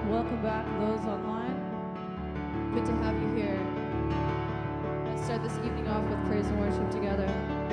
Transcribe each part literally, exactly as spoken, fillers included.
Welcome back, those online. Good to have you here. Let's start this evening off with praise and worship together.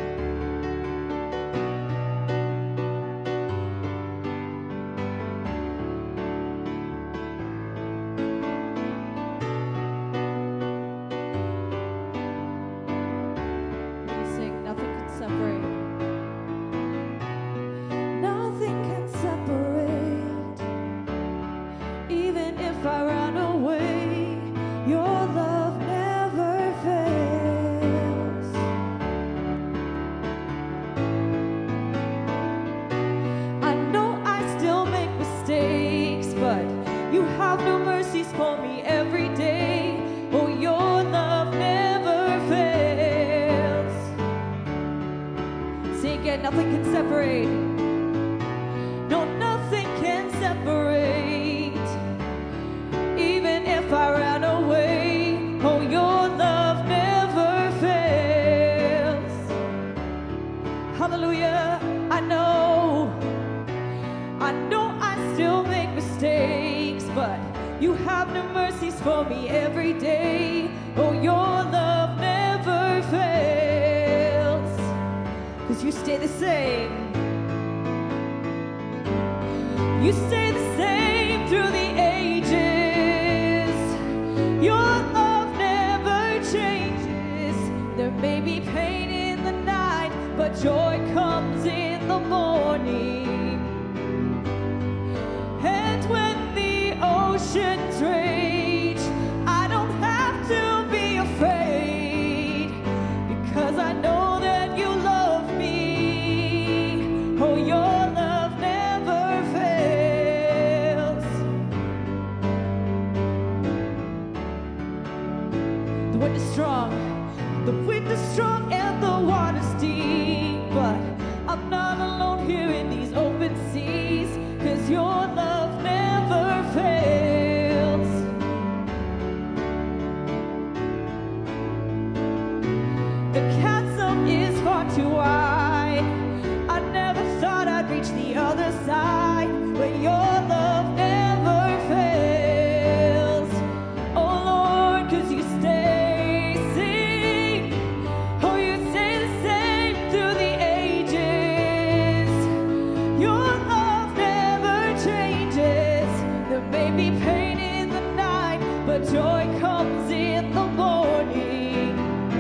Nothing can separate. No, nothing can separate. Even if I ran away, oh, your love never fails. Hallelujah. I know, I know I still make mistakes, but you have new mercies for me every day. Oh, your love never fails. 'Cause you stay the same. You stay the same through the ages. Your love never changes. There may be pain in the night, but joy comes in the morning. And when the oceans rage, I don't have to be afraid, because I know that you love me. Oh, your love never fails. The wind is strong, the wind is strong and the water's deep, but I'm not alone here in these open seas, 'cause your love never fails. The chasm is far too wide. I never thought I'd reach the other side, but your love never fails. Oh Lord, 'cause you stay, sing. Oh, you stay the same through the ages. Your love never changes. There may be pain in the night, but joy comes in the morning.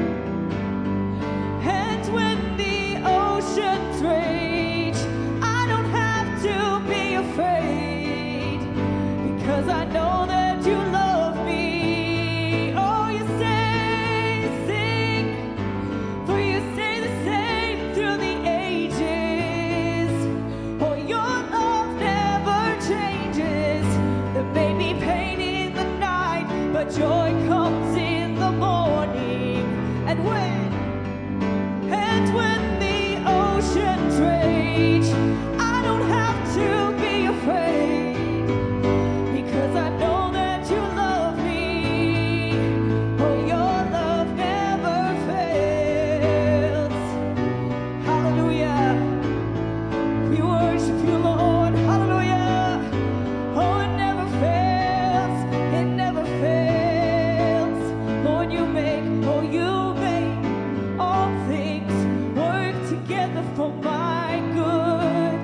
And when the oceans rage, I don't have to be afraid, because I know that you love me. Oh, you say, sing, for you stay the same through the ages. Oh, your love never changes. There may be pain in the night, but joy comes in the morning. And when And when the oceans rage, I don't have to be afraid, because I know that you love me. Oh, your love never fails. Hallelujah. We worship you, Lord. Hallelujah. Oh, it never fails. It never fails. Lord, you make, oh, you make all things work together for my good.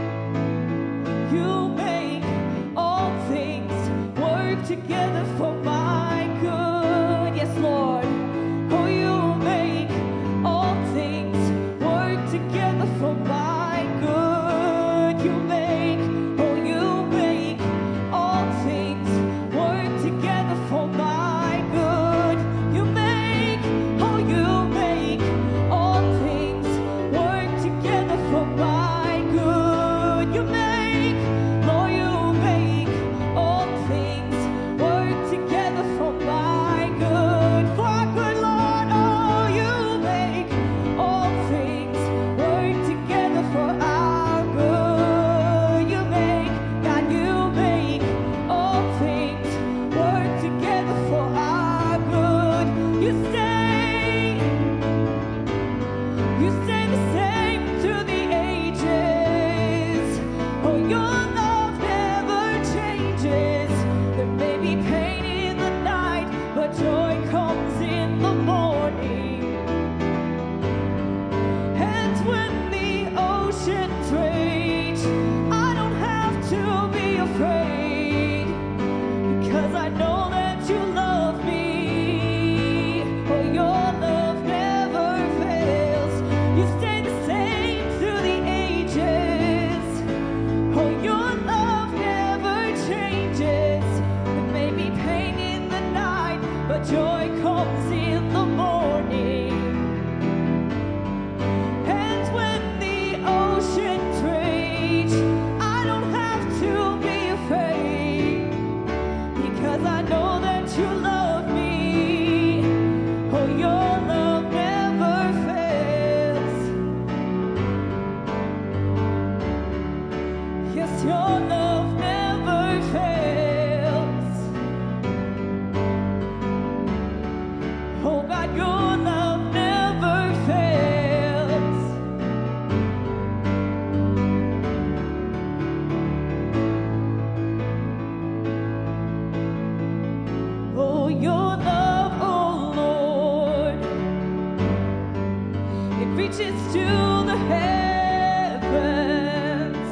You make all things work together for my good. Yes, Lord. Oh, you make all things work together for my good. You make, oh, you make all things work together for my good. You make, oh, you make all things work together for my good. You make, Lord, you make all things work together for my good. For our good, Lord, oh, you make all things work together for our good. You make, God, you make all things work together for our good. You stay, you stay the same through the ages. Oh, your love never changes. to the heavens,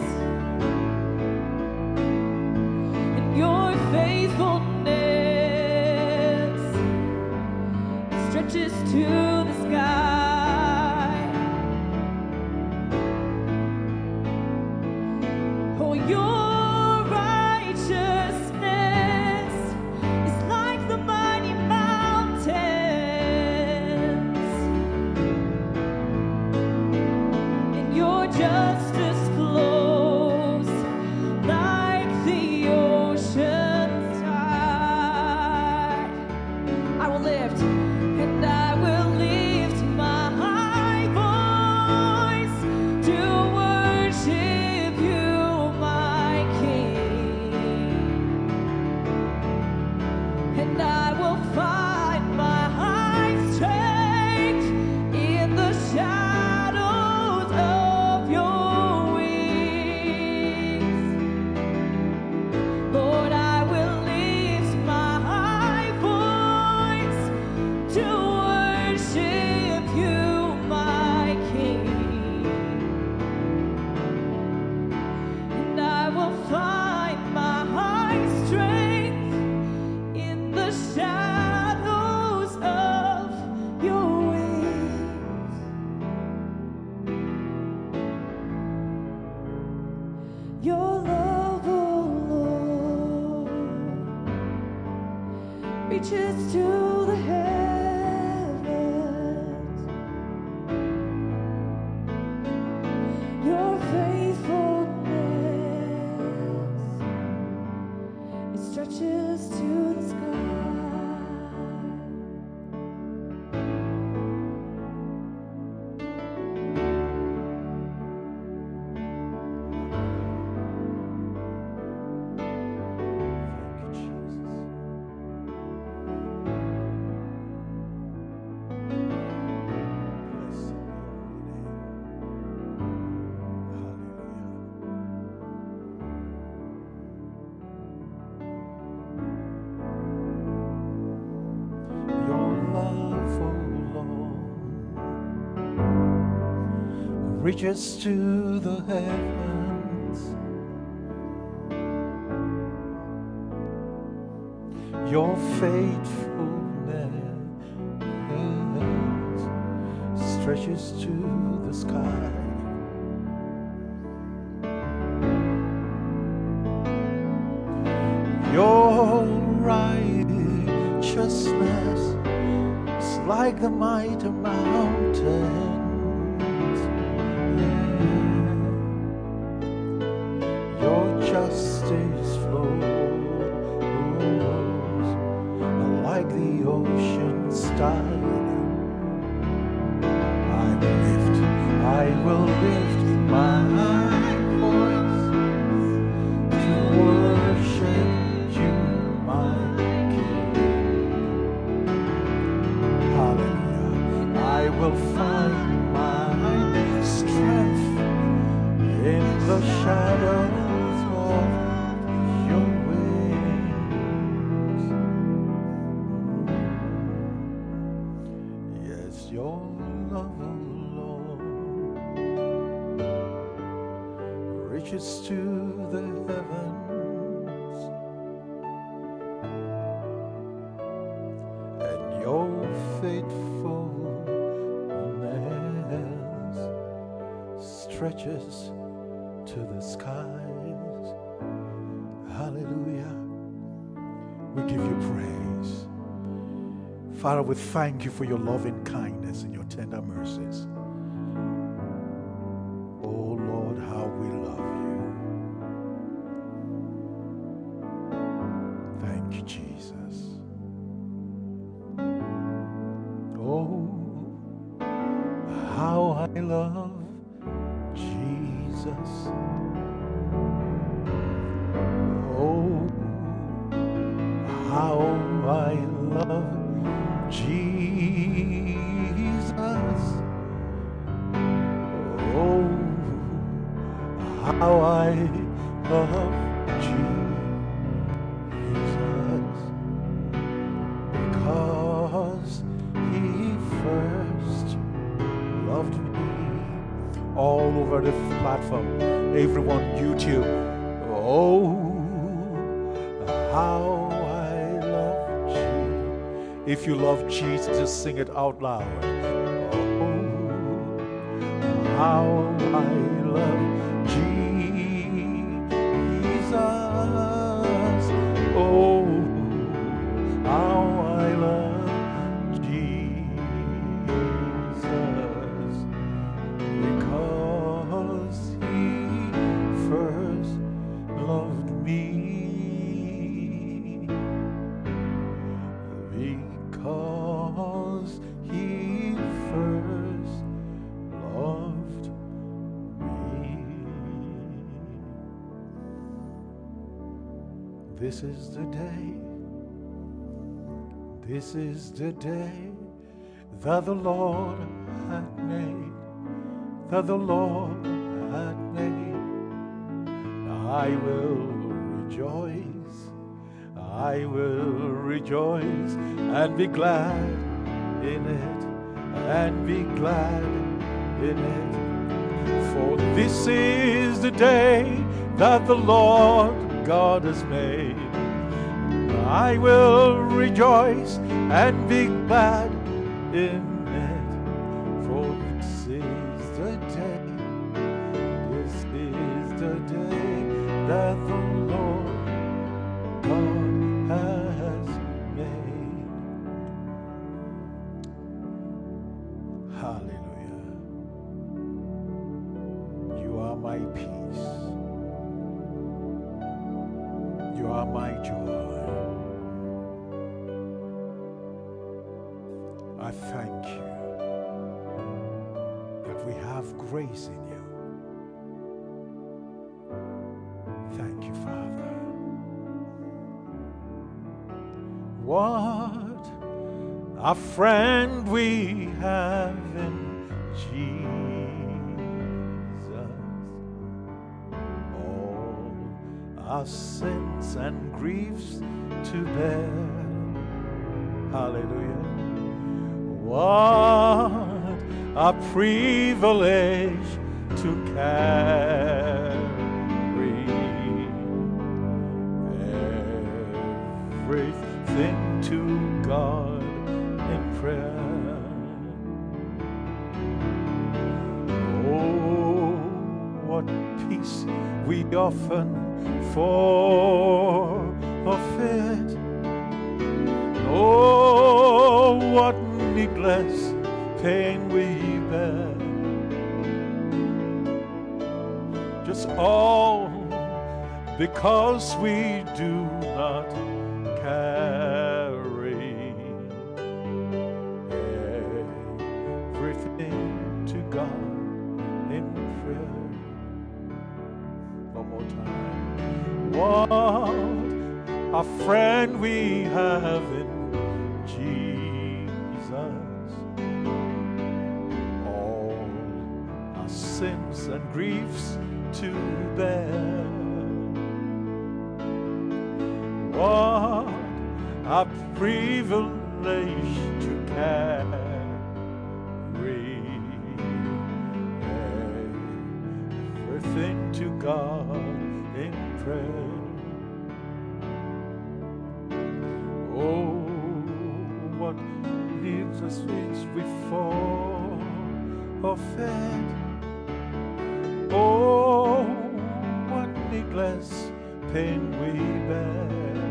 and your faithfulness stretches to the sky. Oh, your righteousness is like the mighty mountains, and your justice flows like the ocean's tide. I will lift, and I will lift my voice to worship you, my King. And I will find my strength in the shadows of your wings. Lord, I will lift my voice to worship you, my King. And I will find my strength in the shadows of your wings. Your love, oh Lord, reaches to the heavens. Your faithfulness, it stretches to the sky. Your love, oh Lord, reaches to the heavens. Your faithfulness stretches to the sky. Your righteousness is like the mighty mountains. Yeah. Your justice flows like the ocean's tide. I will lift, I will lift my voice to worship you, my King. Hallelujah. I will find my strength in the shadows of your wings. Yes, your love, oh Lord, reaches to the heavens, and your faithfulness stretches to the skies. Hallelujah. We give you praise. Father, we thank you for your loving kindness and your tender mercies. Oh Lord, how we love you. Thank you, Jesus. Oh, how I love Jesus. Oh, how I love Jesus. Oh, how I love Jesus, because he first loved me. over the platform, everyone, YouTube. Oh, how I love Jesus. If you love Jesus, just sing it out loud. Oh, how I love Jesus. Oh, how I love Jesus, because He first loved me, because He first loved me. This is the day, this is the day that the Lord hath made, that the Lord hath made. I will rejoice, I will rejoice and be glad in it, and be glad in it. For this is the day that the Lord God has made. I will rejoice and be glad in it. For this is the day, this is the day that the Lord God has made. Hallelujah. You are my peace. You are my joy. I thank you that we have grace in you. Thank you, Father. What a friend we have in Jesus. All our sins and griefs to bear. Hallelujah. What a privilege to carry everything to God in prayer. Oh, what peace we often forfeit. Oh, what needless pain we bear. Just all because we do not carry everything to God in prayer. One more time. What a friend we have in Jesus. All our sins and griefs to bear. What a privilege to carry everything to God in prayer. Oh, what needs us which we forfeit. Oh, what needless pain we bear.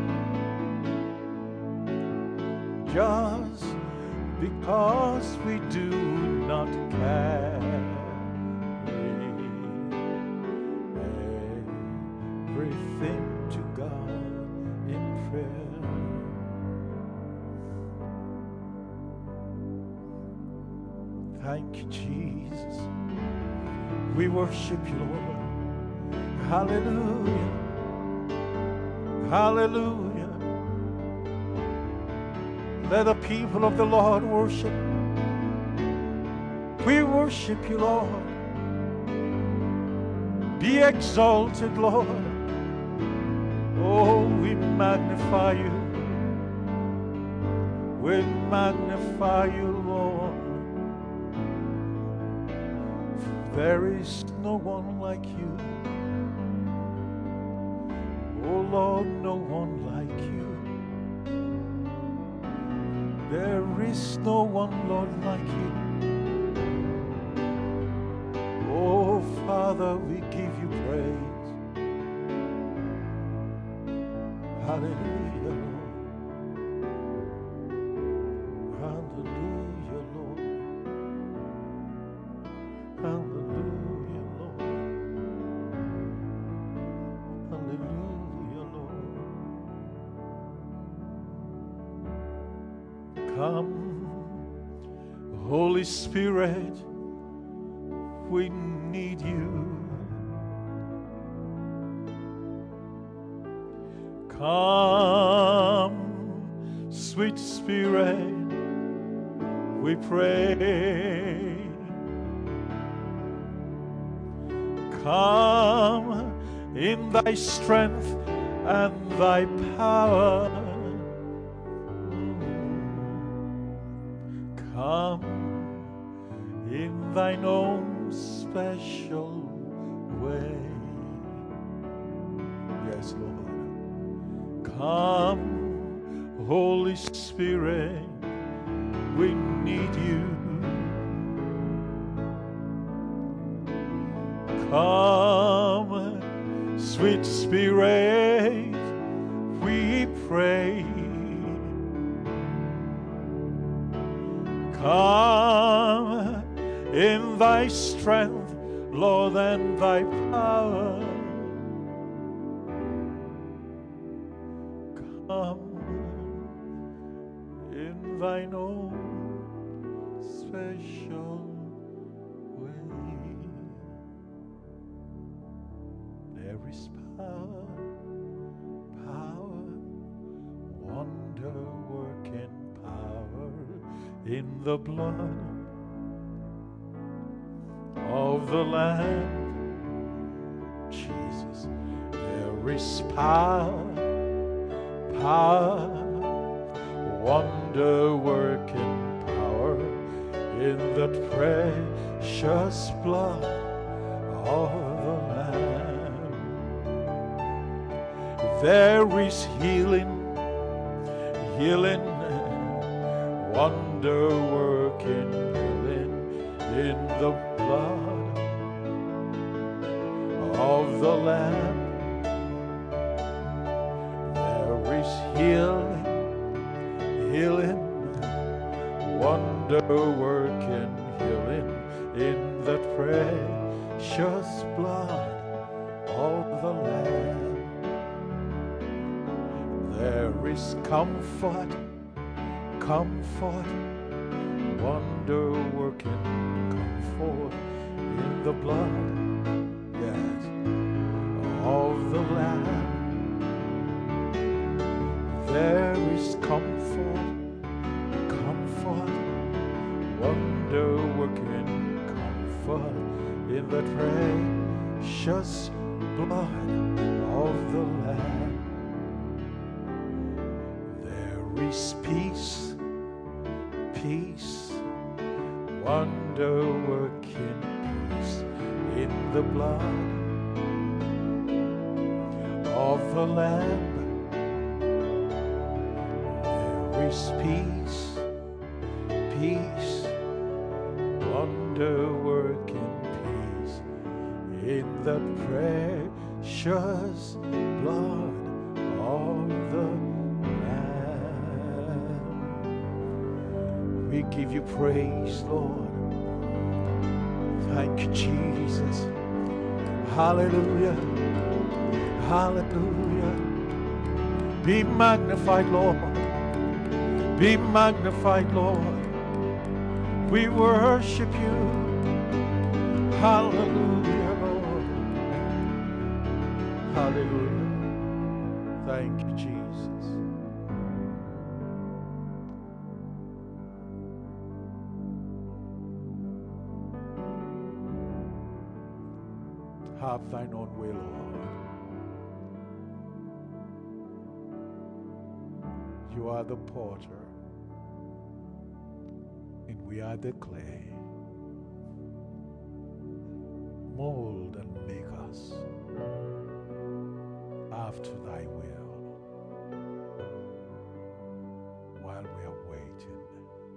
Just because we do not carry everything to God in prayer. Thank you, Jesus. We worship you, Lord. Hallelujah. Hallelujah. Let the people of the Lord worship. We worship you, Lord. Be exalted, Lord. Oh, we magnify you. We magnify you, Lord. There is no one like you. Oh Lord, no one like you. There is no one, Lord, like you. Oh Father, we give you praise. Hallelujah, Lord. Hallelujah, Lord. Hallelujah, Lord. Hallelujah, Lord. Come, Holy Spirit, we need you. Come, sweet Spirit, we pray. Come in thy strength and thy power. Come in thine own special way. Yes, Lord. Come, Holy Spirit, we need you. Come, sweet Spirit, we pray. Come in thy strength, Lord, and thy power. Come in thine own special way. There is power, power, wonder-working power in the blood of the Lamb. Jesus, there is power, power, wonder-working power in the precious blood of the Lamb. There is healing, healing, wonder-working healing in the blood of the Lamb. There is healing, healing, wonder-working healing in the precious blood of the Lamb. There is comfort, comfort, wonder-working comfort in the blood, yes, of the Lamb. There is comfort, comfort, wonder-working comfort in the precious blood of the Lamb. There is peace, peace, wonder-working peace in the blood of the Lamb. There is peace, peace, wonder-working peace in the precious blood of the Lamb. We give you praise, Lord. Thank you, Jesus. Hallelujah. Hallelujah. Be magnified, Lord. Be magnified, Lord. We worship you. Hallelujah, Lord. Hallelujah. Thank you, Jesus. Have thine own way, Lord. You are the potter, and we are the clay. Mold and make us after thy will while we are waiting,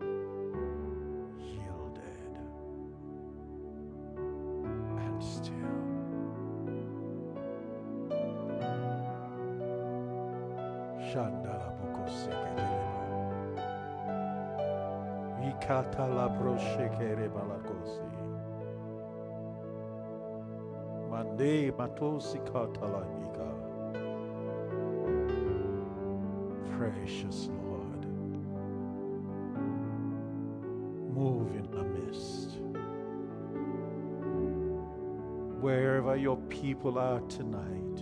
yielded and still. Shandala Bukosekeleba. Ikatala Broshekere Balakosi. Mande Matosi Katalahiga. Precious Lord, move in the midst. Wherever your people are tonight,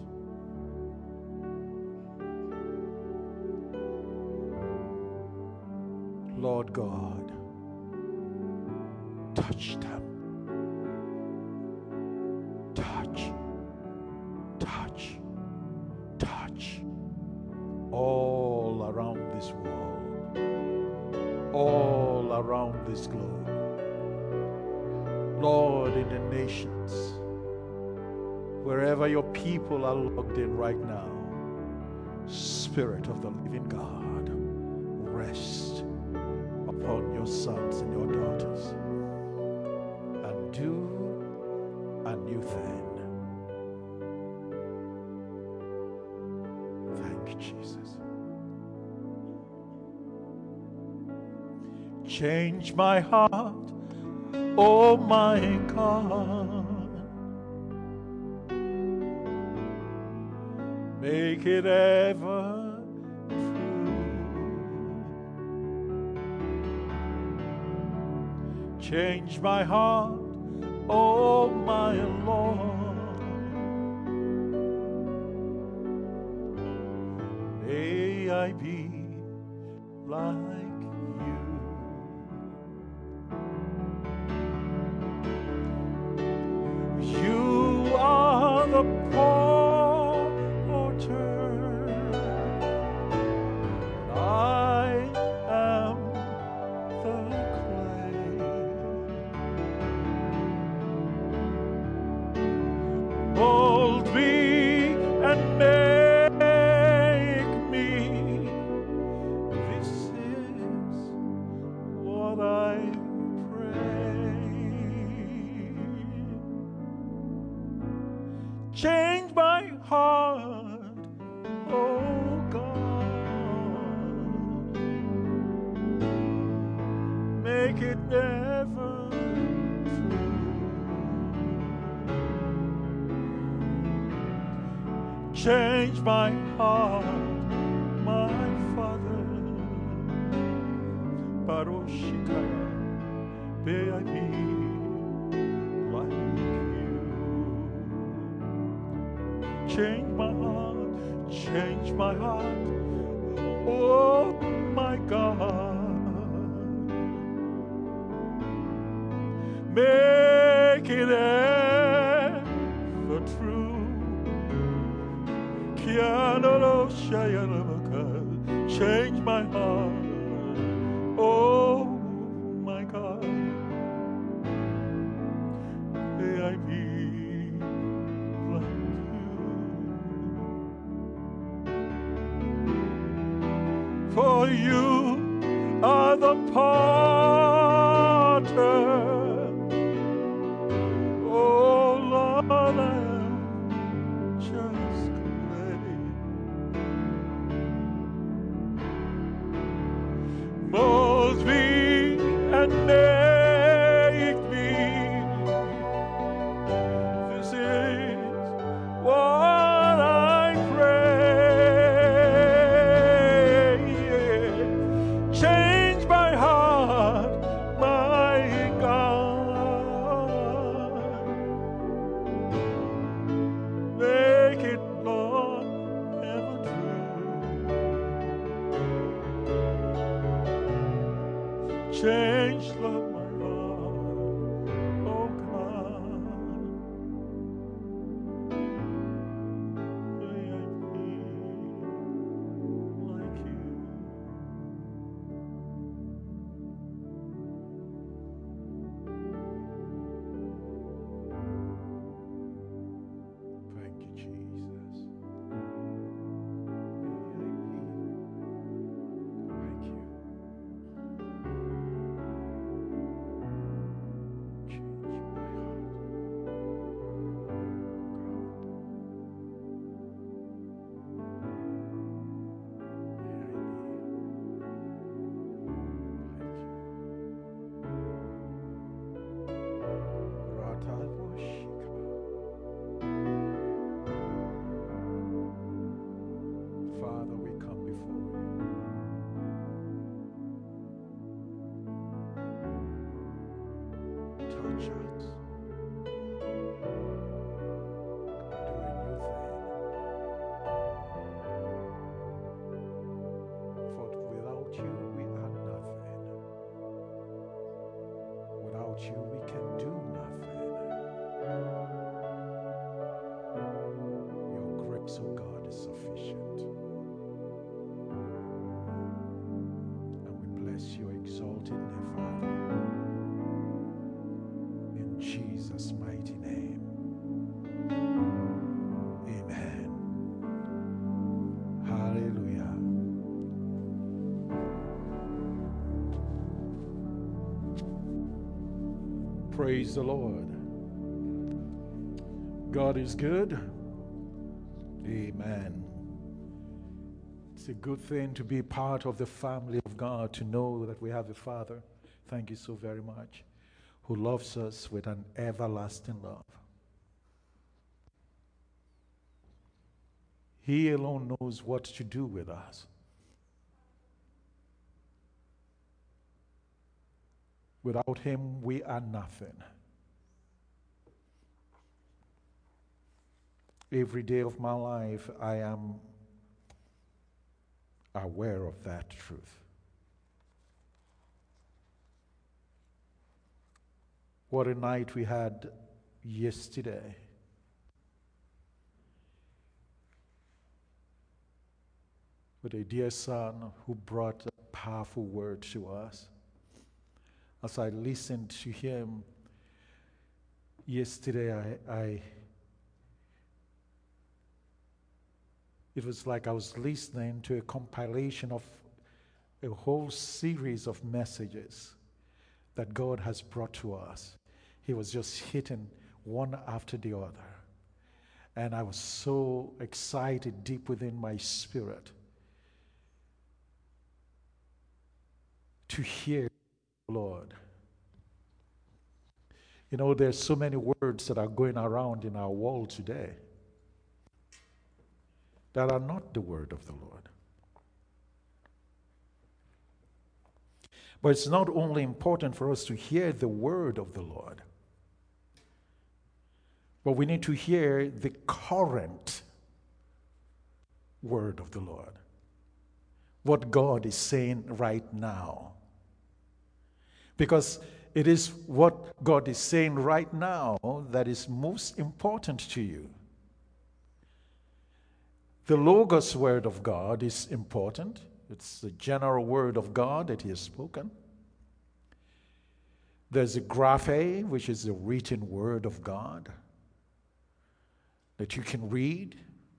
Lord God, touch them. Touch, touch, touch all around this world, all around this globe. Lord, in the nations, wherever your people are logged in right now, Spirit of the living God, rest upon your sons and your daughters and do a new thing. Thank you, Jesus. Change my heart, oh my God. Make it ever true. Change my heart, oh my Lord. May I be like you. You are the potter, I am the clay. Mold me and make me. This is what I pray. Change my heart, oh God. Make it never true. Change my heart, my Father. Baroshikaya, may I be like you. Change my heart, change my heart, oh my God. Make it ever true. Change my heart, oh my God. May I be like you. For you are the potter, oh Lord, I am just clay. Mold me and make me. This is what I pray. Change my heart, my God. Make it, Lord, ever true. Change, Lord, my heart, oh God. May I be like you. exalted name, Father. In Jesus' mighty name. Amen. Hallelujah. Praise the Lord. God is good. Amen. It's a good thing to be part of the family of God, to know that we have a Father, thank you so very much, who loves us with an everlasting love. He alone knows what to do with us. Without him, we are nothing. Every day of my life, I am aware of that truth. What a night we had yesterday. With a dear son who brought a powerful word to us. As I listened to him yesterday, I, I it was like I was listening to a compilation of a whole series of messages that God has brought to us. He was just hitting one after the other. And I was so excited deep within my spirit to hear the Lord. You know, there's so many words that are going around in our world today that are not the word of the Lord. But it's not only important for us to hear the word of the Lord, but we need to hear the current word of the Lord. What God is saying right now. Because it is what God is saying right now that is most important to you. The Logos word of God is important. It's the general word of God that he has spoken. There's a graphe, which is the written word of God that you can read.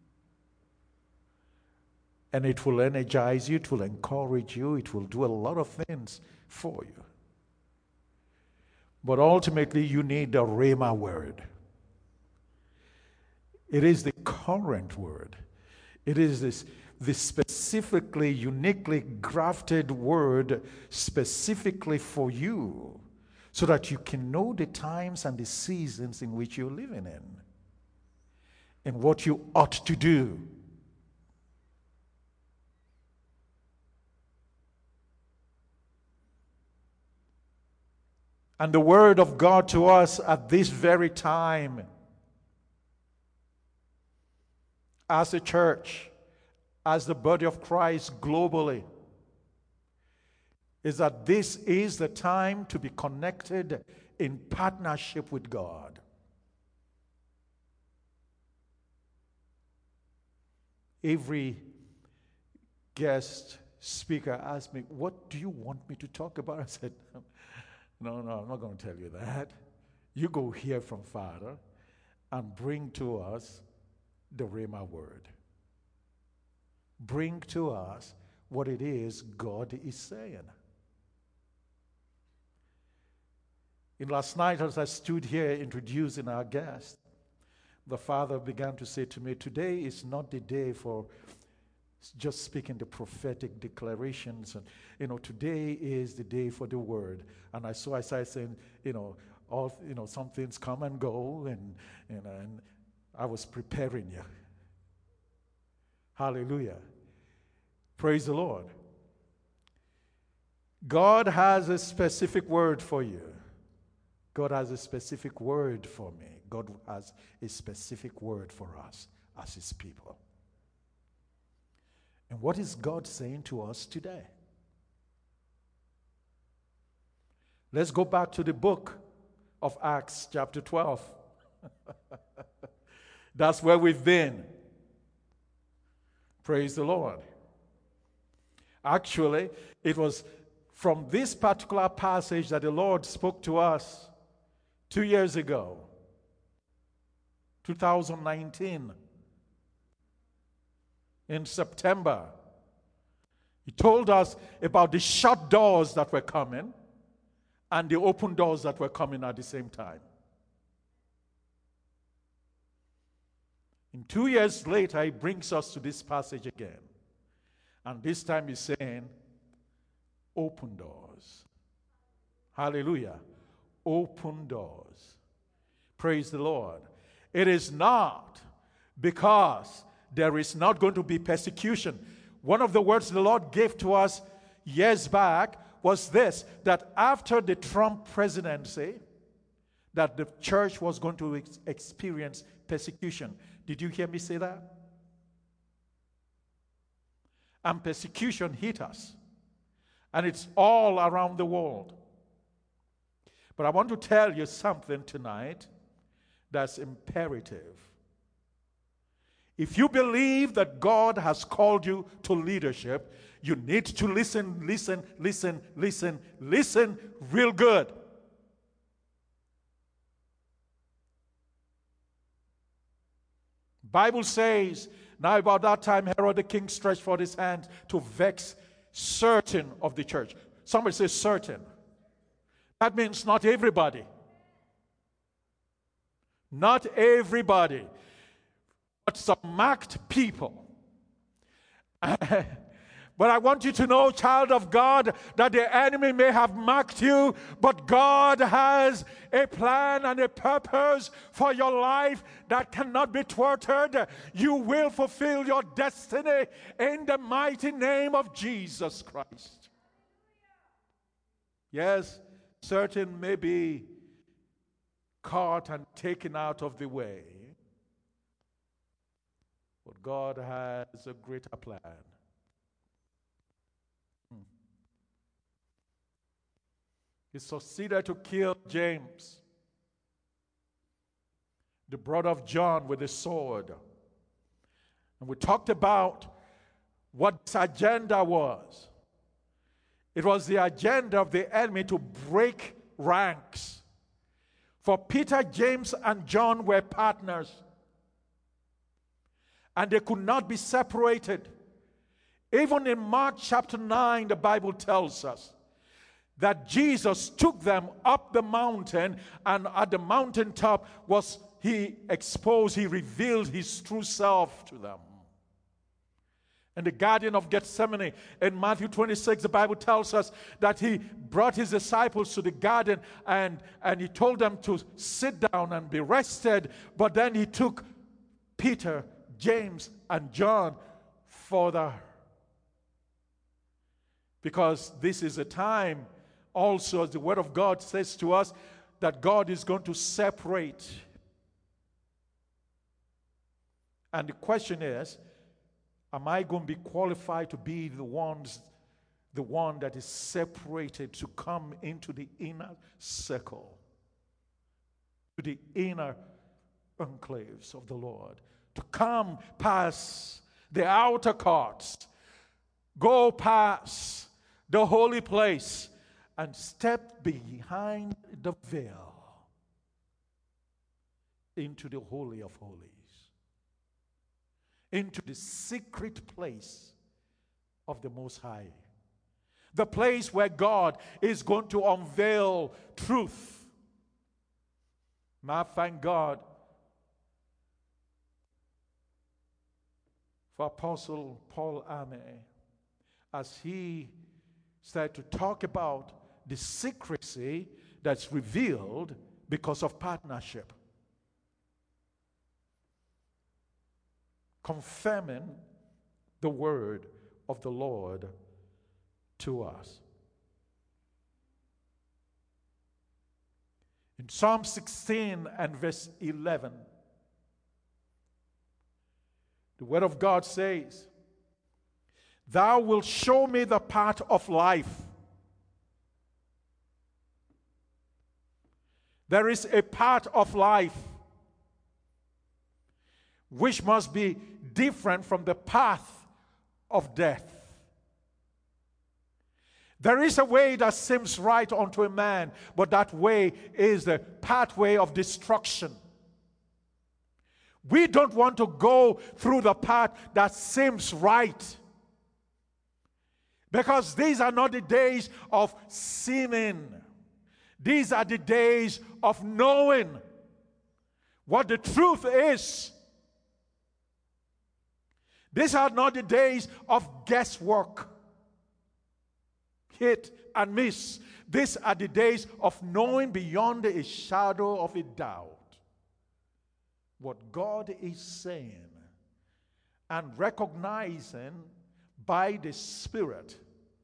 And it will energize you, it will encourage you, it will do a lot of things for you. But ultimately, you need the Rhema word. It is the current word. It is this, this specifically, uniquely grafted word specifically for you, so that you can know the times and the seasons in which you're living in, and what you ought to do. And the word of God to us at this very time, as a church, as the body of Christ globally, is that this is the time to be connected in partnership with God. Every guest speaker asked me, "What do you want me to talk about?" I said, no, no, I'm not going to tell you that. You go hear from Father and bring to us the Rhema word. Bring to us what it is God is saying. In last night, as I stood here introducing our guest, the Father began to say to me, today is not the day for just speaking the prophetic declarations. And, you know, today is the day for the word. And I saw, I started saying, you know, all, you know, some things come and go, and, you know, and I was preparing you. Hallelujah. Praise the Lord. God has a specific word for you. God has a specific word for me. God has a specific word for us as his people. And what is God saying to us today? Let's go back to the book of Acts, chapter twelve. That's where we've been. Praise the Lord. Actually, it was from this particular passage that the Lord spoke to us two years ago, two thousand nineteen, in September. He told us about the shut doors that were coming and the open doors that were coming at the same time. And two years later, he brings us to this passage again. And this time he's saying, open doors. Hallelujah. Open doors. Praise the Lord. It is not because there is not going to be persecution. One of the words the Lord gave to us years back was this, that after the Trump presidency, that the church was going to ex- experience persecution. Did you hear me say that? And persecution hit us. And it's all around the world. But I want to tell you something tonight that's imperative. If you believe that God has called you to leadership, you need to listen, listen, listen, listen, listen real good. Bible says, now about that time Herod the king stretched forth his hand to vex certain of the church. Somebody says certain. That means not everybody. Not everybody. But some marked people. But I want you to know, child of God, that the enemy may have marked you, but God has a plan and a purpose for your life that cannot be thwarted. You will fulfill your destiny in the mighty name of Jesus Christ. Yes, certain may be caught and taken out of the way, but God has a greater plan. He succeeded to kill James, the brother of John, with a sword. And we talked about what this agenda was. It was the agenda of the enemy to break ranks. For Peter, James, and John were partners. And they could not be separated. Even in Mark chapter nine, the Bible tells us that Jesus took them up the mountain, and at the mountaintop was he exposed, he revealed his true self to them. In the Garden of Gethsemane, in Matthew twenty-six, the Bible tells us that he brought his disciples to the garden and, and he told them to sit down and be rested, but then he took Peter, James, and John further. Because this is a time also, as the Word of God says to us, that God is going to separate. And the question is, am I going to be qualified to be the ones, the one that is separated to come into the inner circle, to the inner enclaves of the Lord, to come past the outer courts, go past the holy place, and step behind the veil into the Holy of Holies, into the secret place of the Most High, the place where God is going to unveil truth. May I thank God for Apostle Paul Ame as he started to talk about the secrecy that's revealed because of partnership. Confirming the word of the Lord to us. In Psalm sixteen and verse eleven, the word of God says, "Thou wilt show me the path of life. There is a part of life which must be different from the path of death. There is a way that seems right unto a man, but that way is the pathway of destruction. We don't want to go through the path that seems right, because these are not the days of seeming. These are the days of knowing what the truth is. These are not the days of guesswork, hit and miss. These are the days of knowing beyond a shadow of a doubt what God is saying, and recognizing by the Spirit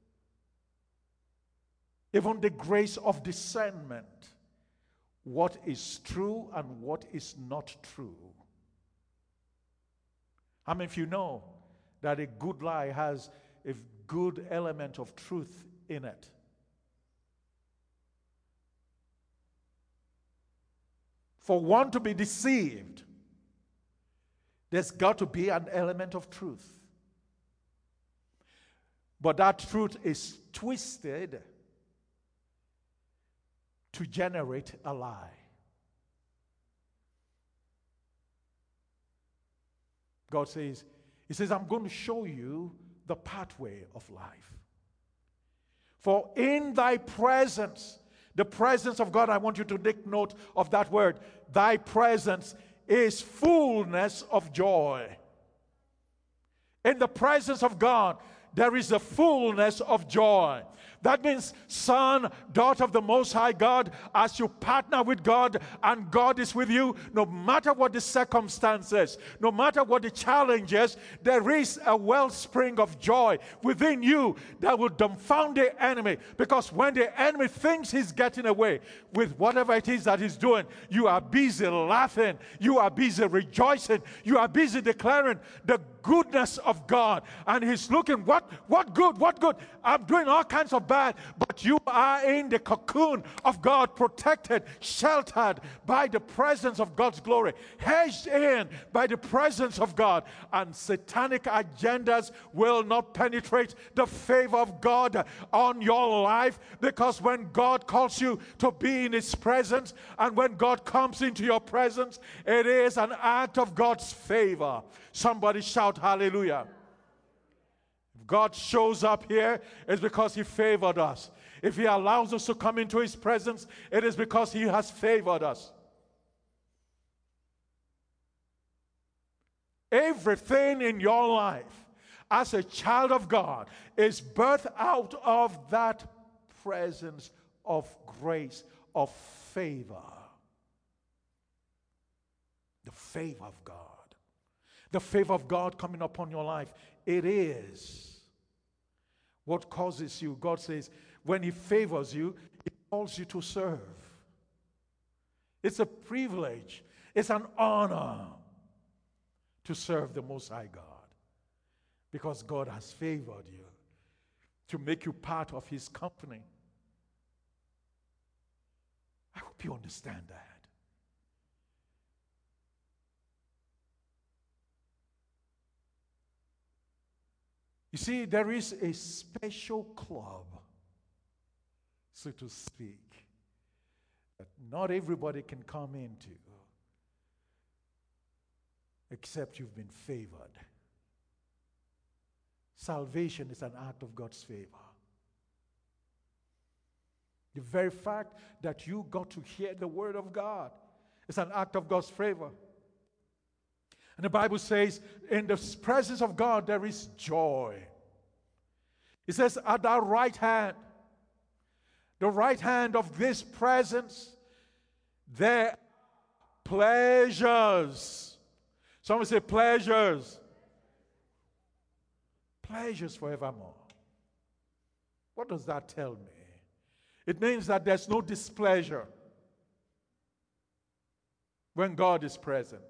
even the grace of discernment what is true and what is not true. How many of you know that a good lie has a good element of truth in it? For one to be deceived, there's got to be an element of truth. But that truth is twisted to generate a lie. God says, He says, I'm going to show you the pathway of life. For in thy presence, the presence of God, I want you to take note of that word. Thy presence is fullness of joy. In the presence of God, there is a fullness of joy. That means, son, daughter of the Most High God, as you partner with God and God is with you, no matter what the circumstances, no matter what the challenges, there is a wellspring of joy within you that will dumbfound the enemy. Because when the enemy thinks he's getting away with whatever it is that he's doing, you are busy laughing, you are busy rejoicing, you are busy declaring the goodness of God. And he's looking, what, what good, what good? I'm doing all kinds of bad, but you are in the cocoon of God, protected, sheltered by the presence of God's glory, hedged in by the presence of God, and satanic agendas will not penetrate the favor of God on your life, because when God calls you to be in His presence, and when God comes into your presence, it is an act of God's favor. Somebody shout hallelujah. If God shows up here, it's because He favored us. If He allows us to come into His presence, it is because He has favored us. Everything in your life as a child of God is birthed out of that presence of grace, of favor. The favor of God. The favor of God coming upon your life. It is what causes you. God says, when He favors you, He calls you to serve. It's a privilege. It's an honor to serve the Most High God, because God has favored you to make you part of His company. I hope you understand that. You see, there is a special club, so to speak, that not everybody can come into, except you've been favored. Salvation is an act of God's favor. The very fact that you got to hear the word of God is an act of God's favor. And the Bible says, in the presence of God, there is joy. It says, at our right hand, the right hand of this presence, there are pleasures. Someone say pleasures. Pleasures forevermore. What does that tell me? It means that there's no displeasure when God is present.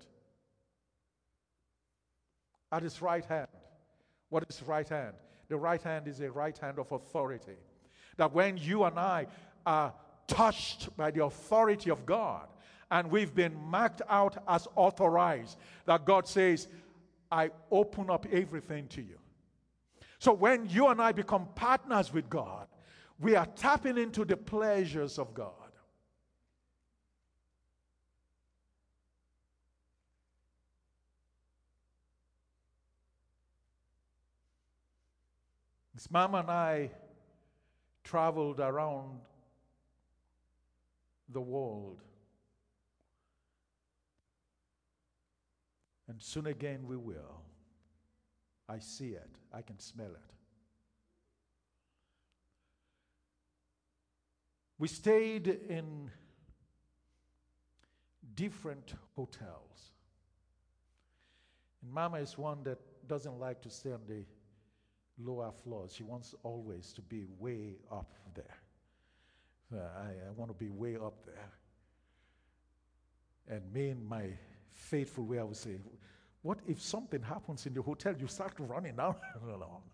At His right hand. What is right hand? The right hand is a right hand of authority. That when you and I are touched by the authority of God, and we've been marked out as authorized, that God says, I open up everything to you. So when you and I become partners with God, we are tapping into the pleasures of God. His mom and I traveled around the world. And soon again we will. I see it. I can smell it. We stayed in different hotels. And Mama is one that doesn't like to stay on the lower floors. She wants always to be way up there. Uh, I, I want to be way up there. And me in my faithful way, I would say, what if something happens in the hotel? You start running down. no, no, no.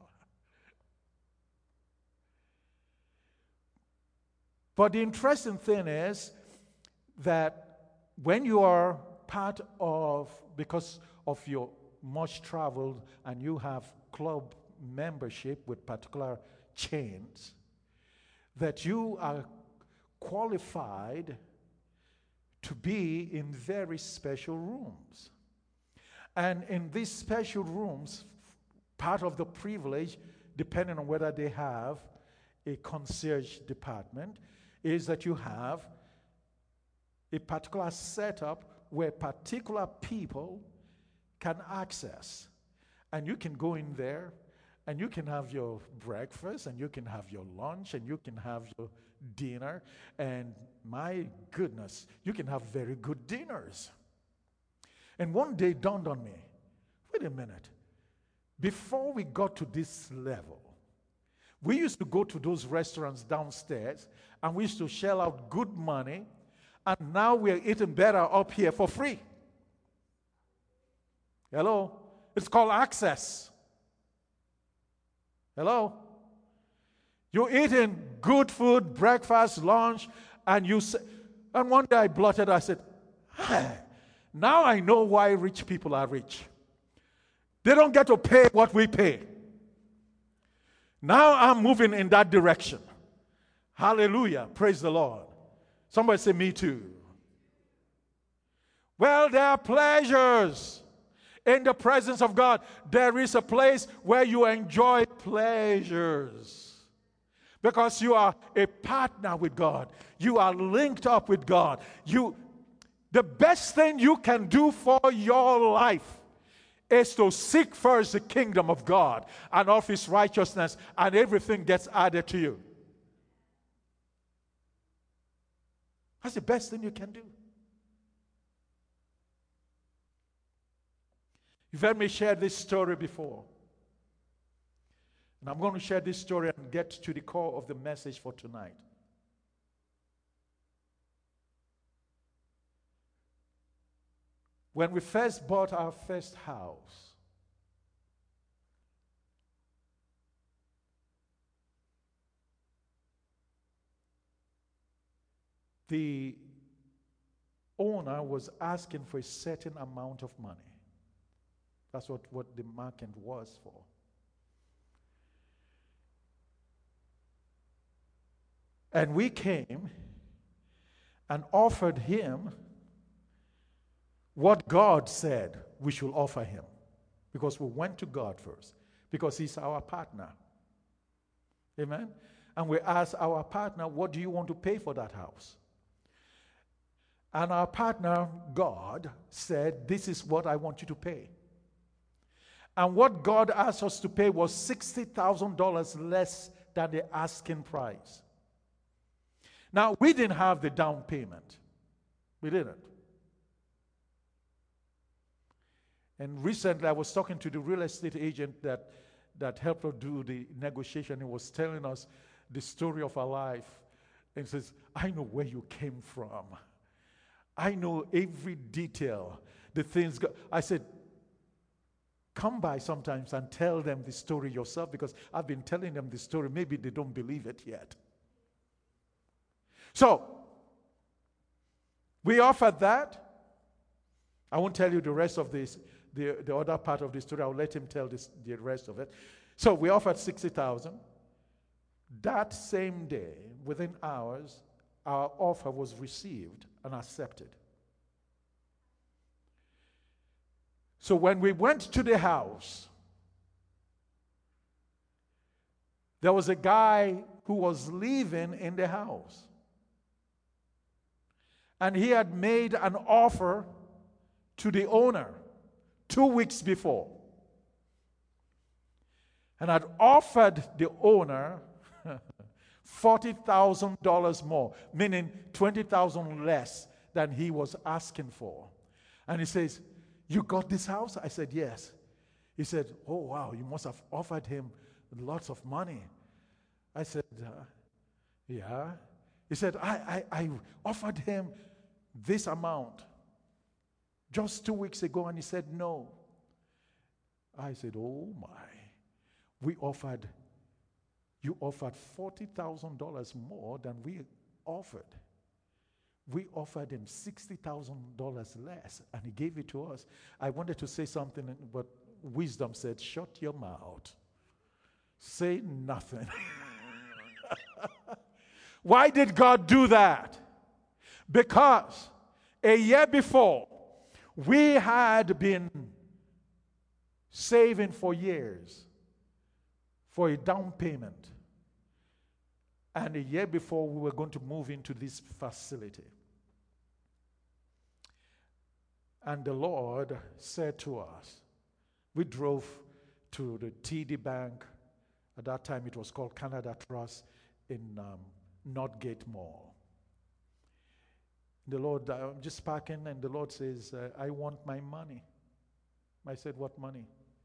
But the interesting thing is that when you are part of, because of your much traveled and you have club membership with particular chains, that you are qualified to be in very special rooms. And in these special rooms, part of the privilege, depending on whether they have a concierge department, is that you have a particular setup where particular people can access. And you can go in there and you can have your breakfast and you can have your lunch and you can have your dinner. And my goodness, you can have very good dinners. And one day it dawned on me, wait a minute. Before we got to this level, we used to go to those restaurants downstairs and we used to shell out good money, and now we're eating better up here for free. Hello? It's called access. Hello? You're eating good food, breakfast, lunch, and you say, and one day I blotted, I said, hey, now I know why rich people are rich. They don't get to pay what we pay. Now I'm moving in that direction. Hallelujah. Praise the Lord. Somebody say, me too. Well, there are pleasures in the presence of God. There is a place where you enjoy pleasures because you are a partner with God. You are linked up with God. You, the best thing you can do for your life is to seek first the kingdom of God and of His righteousness, and everything gets added to you. That's the best thing you can do. You've heard me share this story before. And I'm going to share this story and get to the core of the message for tonight. When we first bought our first house, the owner was asking for a certain amount of money. That's what, what the market was for. And we came and offered him what God said we should offer him. Because we went to God first. Because He's our partner. Amen? And we asked our partner, what do you want to pay for that house? And our partner, God, said, this is what I want you to pay. And what God asked us to pay was sixty thousand dollars less than the asking price. Now, we didn't have the down payment. We didn't. And recently, I was talking to the real estate agent that, that helped us do the negotiation. He was telling us the story of our life. And he says, I know where you came from. I know every detail. The things. Go-. I said, come by sometimes and tell them the story yourself, because I've been telling them the story. Maybe they don't believe it yet. So, we offered that. I won't tell you the rest of this, the, the other part of the story. I'll let him tell this, the rest of it. So we offered sixty thousand dollars. That same day, within hours, our offer was received and accepted. So when we went to the house, there was a guy who was living in the house. And he had made an offer to the owner two weeks before. And had offered the owner forty thousand dollars more, meaning twenty thousand dollars less than he was asking for. And he says, "You got this house?" I said, "Yes." He said, "Oh, wow, you must have offered him lots of money." I said, uh, "Yeah." He said, I, I, I offered him this amount just two weeks ago, and he said no. I said, "Oh, my. We offered, you offered forty thousand dollars more than we offered. We offered him sixty thousand dollars less, and he gave it to us." I wanted to say something, but wisdom said, "Shut your mouth. Say nothing." Why did God do that? Because a year before, we had been saving for years for a down payment. And a year before, we were going to move into this facility. And the Lord said to us, we drove to the T D Bank. At that time, it was called Canada Trust in um, Northgate Mall. The Lord, I'm just parking, and the Lord says, uh, "I want my money." I said, "What money?"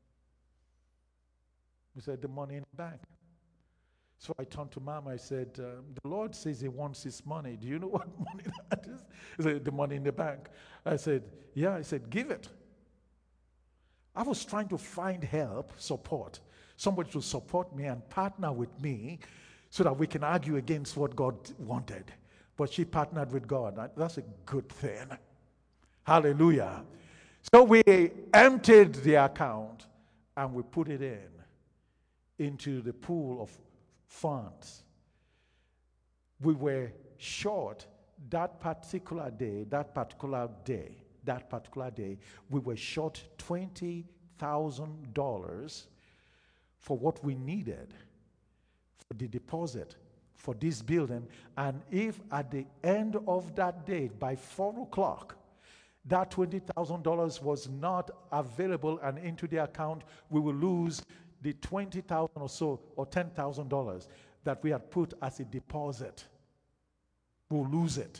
He said, "The money in the bank." So I turned to Mom. I said, um, "The Lord says He wants His money. Do you know what money that is?" He said, "The money in the bank." I said, "Yeah." He said, "Give it." I was trying to find help, support, somebody to support me and partner with me so that we can argue against what God wanted. But she partnered with God. That's a good thing. Hallelujah. So we emptied the account and we put it in, into the pool of funds. We were short that particular day, that particular day, that particular day, we were short twenty thousand dollars for what we needed for the deposit for this building. And if at the end of that day, by four o'clock, that twenty thousand dollars was not available and into the account, we will lose the twenty thousand dollars or so, or ten thousand dollars that we had put as a deposit. We'll lose it.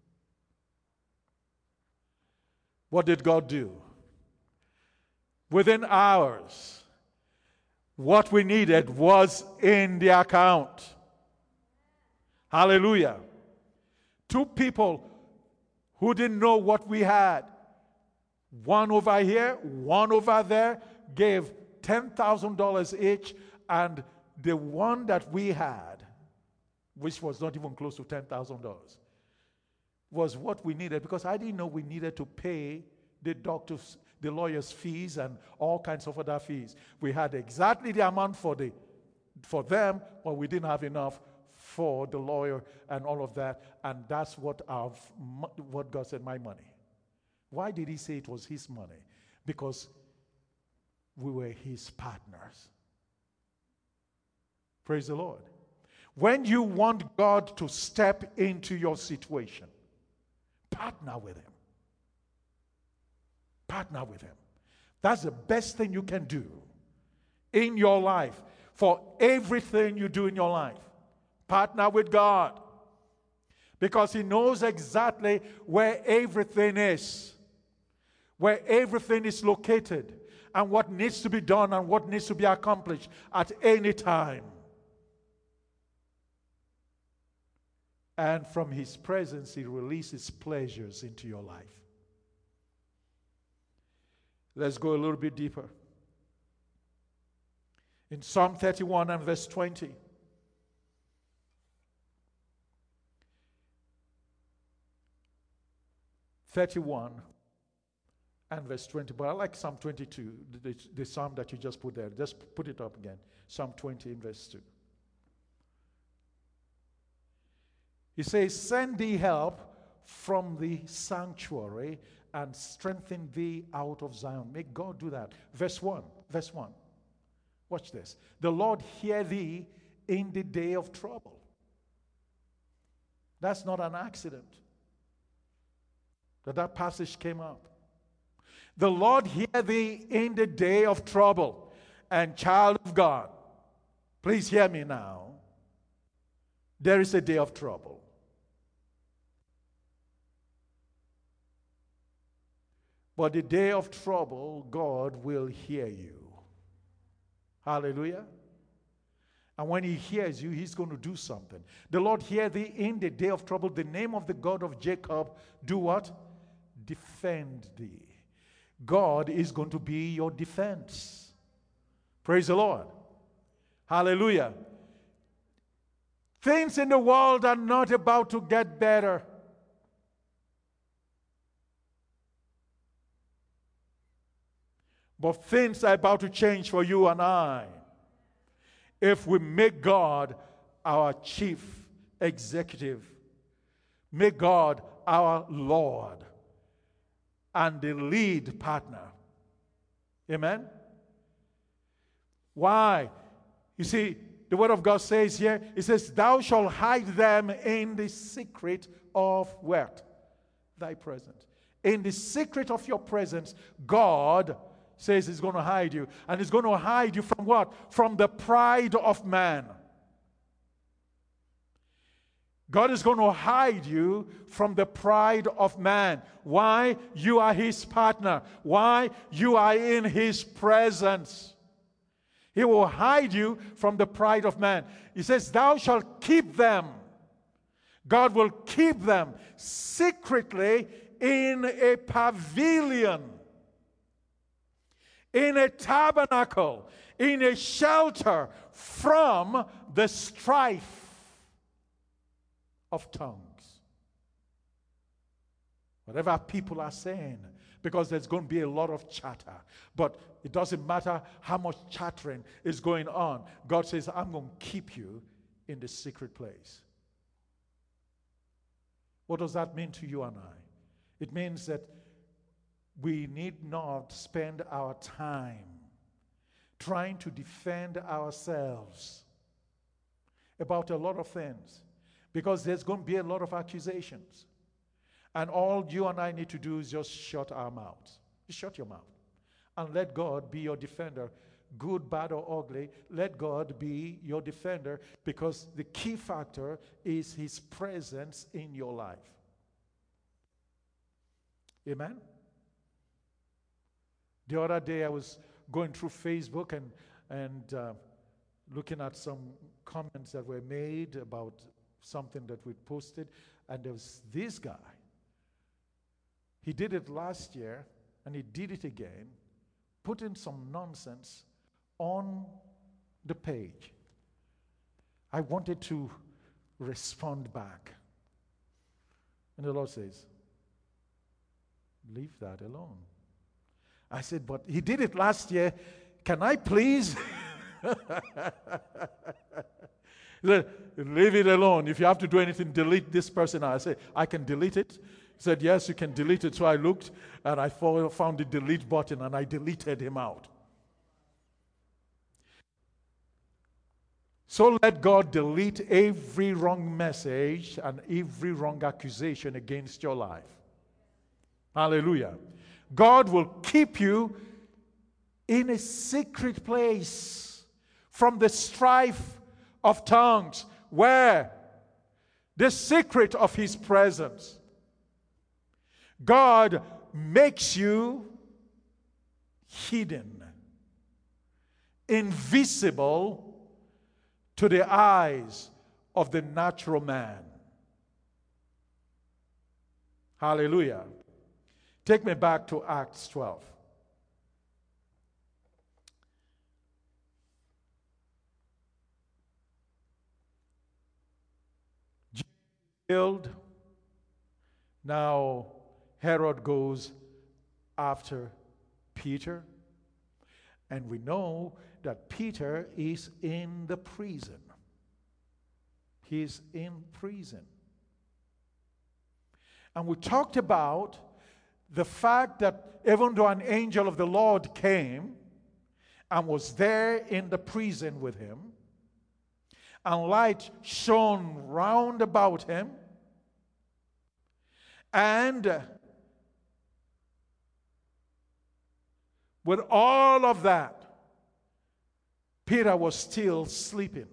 What did God do? Within hours, what we needed was in the account. Hallelujah. Two people who didn't know what we had, one over here, one over there, gave ten thousand dollars each, and the one that we had, which was not even close to ten thousand dollars, was what we needed, because I didn't know we needed to pay the doctors, the lawyers' fees, and all kinds of other fees. We had exactly the amount for the for them, but we didn't have enough for the lawyer and all of that. And that's what our what God said, "My money." Why did He say it was His money? Because we were His partners. Praise the Lord. When you want God to step into your situation, partner with Him. Partner with Him. That's the best thing you can do in your life. For everything you do in your life, partner with God. Because He knows exactly where everything is. Where everything is located. And what needs to be done and what needs to be accomplished at any time. And from His presence, He releases pleasures into your life. Let's go a little bit deeper. In Psalm thirty-one and verse twenty. thirty-one and verse twenty. But I like Psalm twenty-two, the, the, the psalm that you just put there. Just put it up again. Psalm twenty and verse two. He says, send thee help from the sanctuary and strengthen thee out of Zion. Make God do that. Verse one. Verse one. Watch this. The Lord hear thee in the day of trouble. That's not an accident that that passage came up. The Lord hear thee in the day of trouble. And child of God, please hear me now. There is a day of trouble. But the day of trouble, God will hear you. Hallelujah. And when he hears you, he's going to do something. The Lord hear thee in the day of trouble. The name of the God of Jacob, do what? Defend thee. God is going to be your defense. Praise the Lord. Hallelujah. Things in the world are not about to get better. But things are about to change for you and I if we make God our chief executive, make God our Lord and the lead partner. Amen? Why? You see, the word of God says here, it says, thou shalt hide them in the secret of what? Thy presence. In the secret of your presence, God says he's going to hide you. And he's going to hide you from what? From the pride of man. God is going to hide you from the pride of man. Why? You are his partner. Why? You are in his presence. He will hide you from the pride of man. He says, thou shalt keep them. God will keep them secretly in a pavilion, in a tabernacle, in a shelter from the strife of tongues. Whatever people are saying, because there's going to be a lot of chatter. But it doesn't matter how much chattering is going on. God says, I'm going to keep you in the secret place. What does that mean to you and I? It means that we need not spend our time trying to defend ourselves about a lot of things, because there's going to be a lot of accusations. And all you and I need to do is just shut our mouths. Just shut your mouth. And let God be your defender. Good, bad, or ugly, let God be your defender, because the key factor is his presence in your life. Amen? The other day I was going through Facebook and, and uh, looking at some comments that were made about something that we posted, and there was this guy. He did it last year, and he did it again, putting some nonsense on the page. I wanted to respond back. And the Lord says, leave that alone. I said, but he did it last year. Can I please? He said, leave it alone. If you have to do anything, delete this person. I said, I can delete it. He said, yes, you can delete it. So I looked, and I found the delete button, and I deleted him out. So let God delete every wrong message and every wrong accusation against your life. Hallelujah. God will keep you in a secret place from the strife of tongues. Where? The secret of his presence. God makes you hidden, invisible to the eyes of the natural man. Hallelujah. Take me back to Acts twelve. Jesus killed. Now Herod goes after Peter. And we know that Peter is in the prison. He's in prison. And we talked about the fact that even though an angel of the Lord came and was there in the prison with him, and light shone round about him, and with all of that, Peter was still sleeping.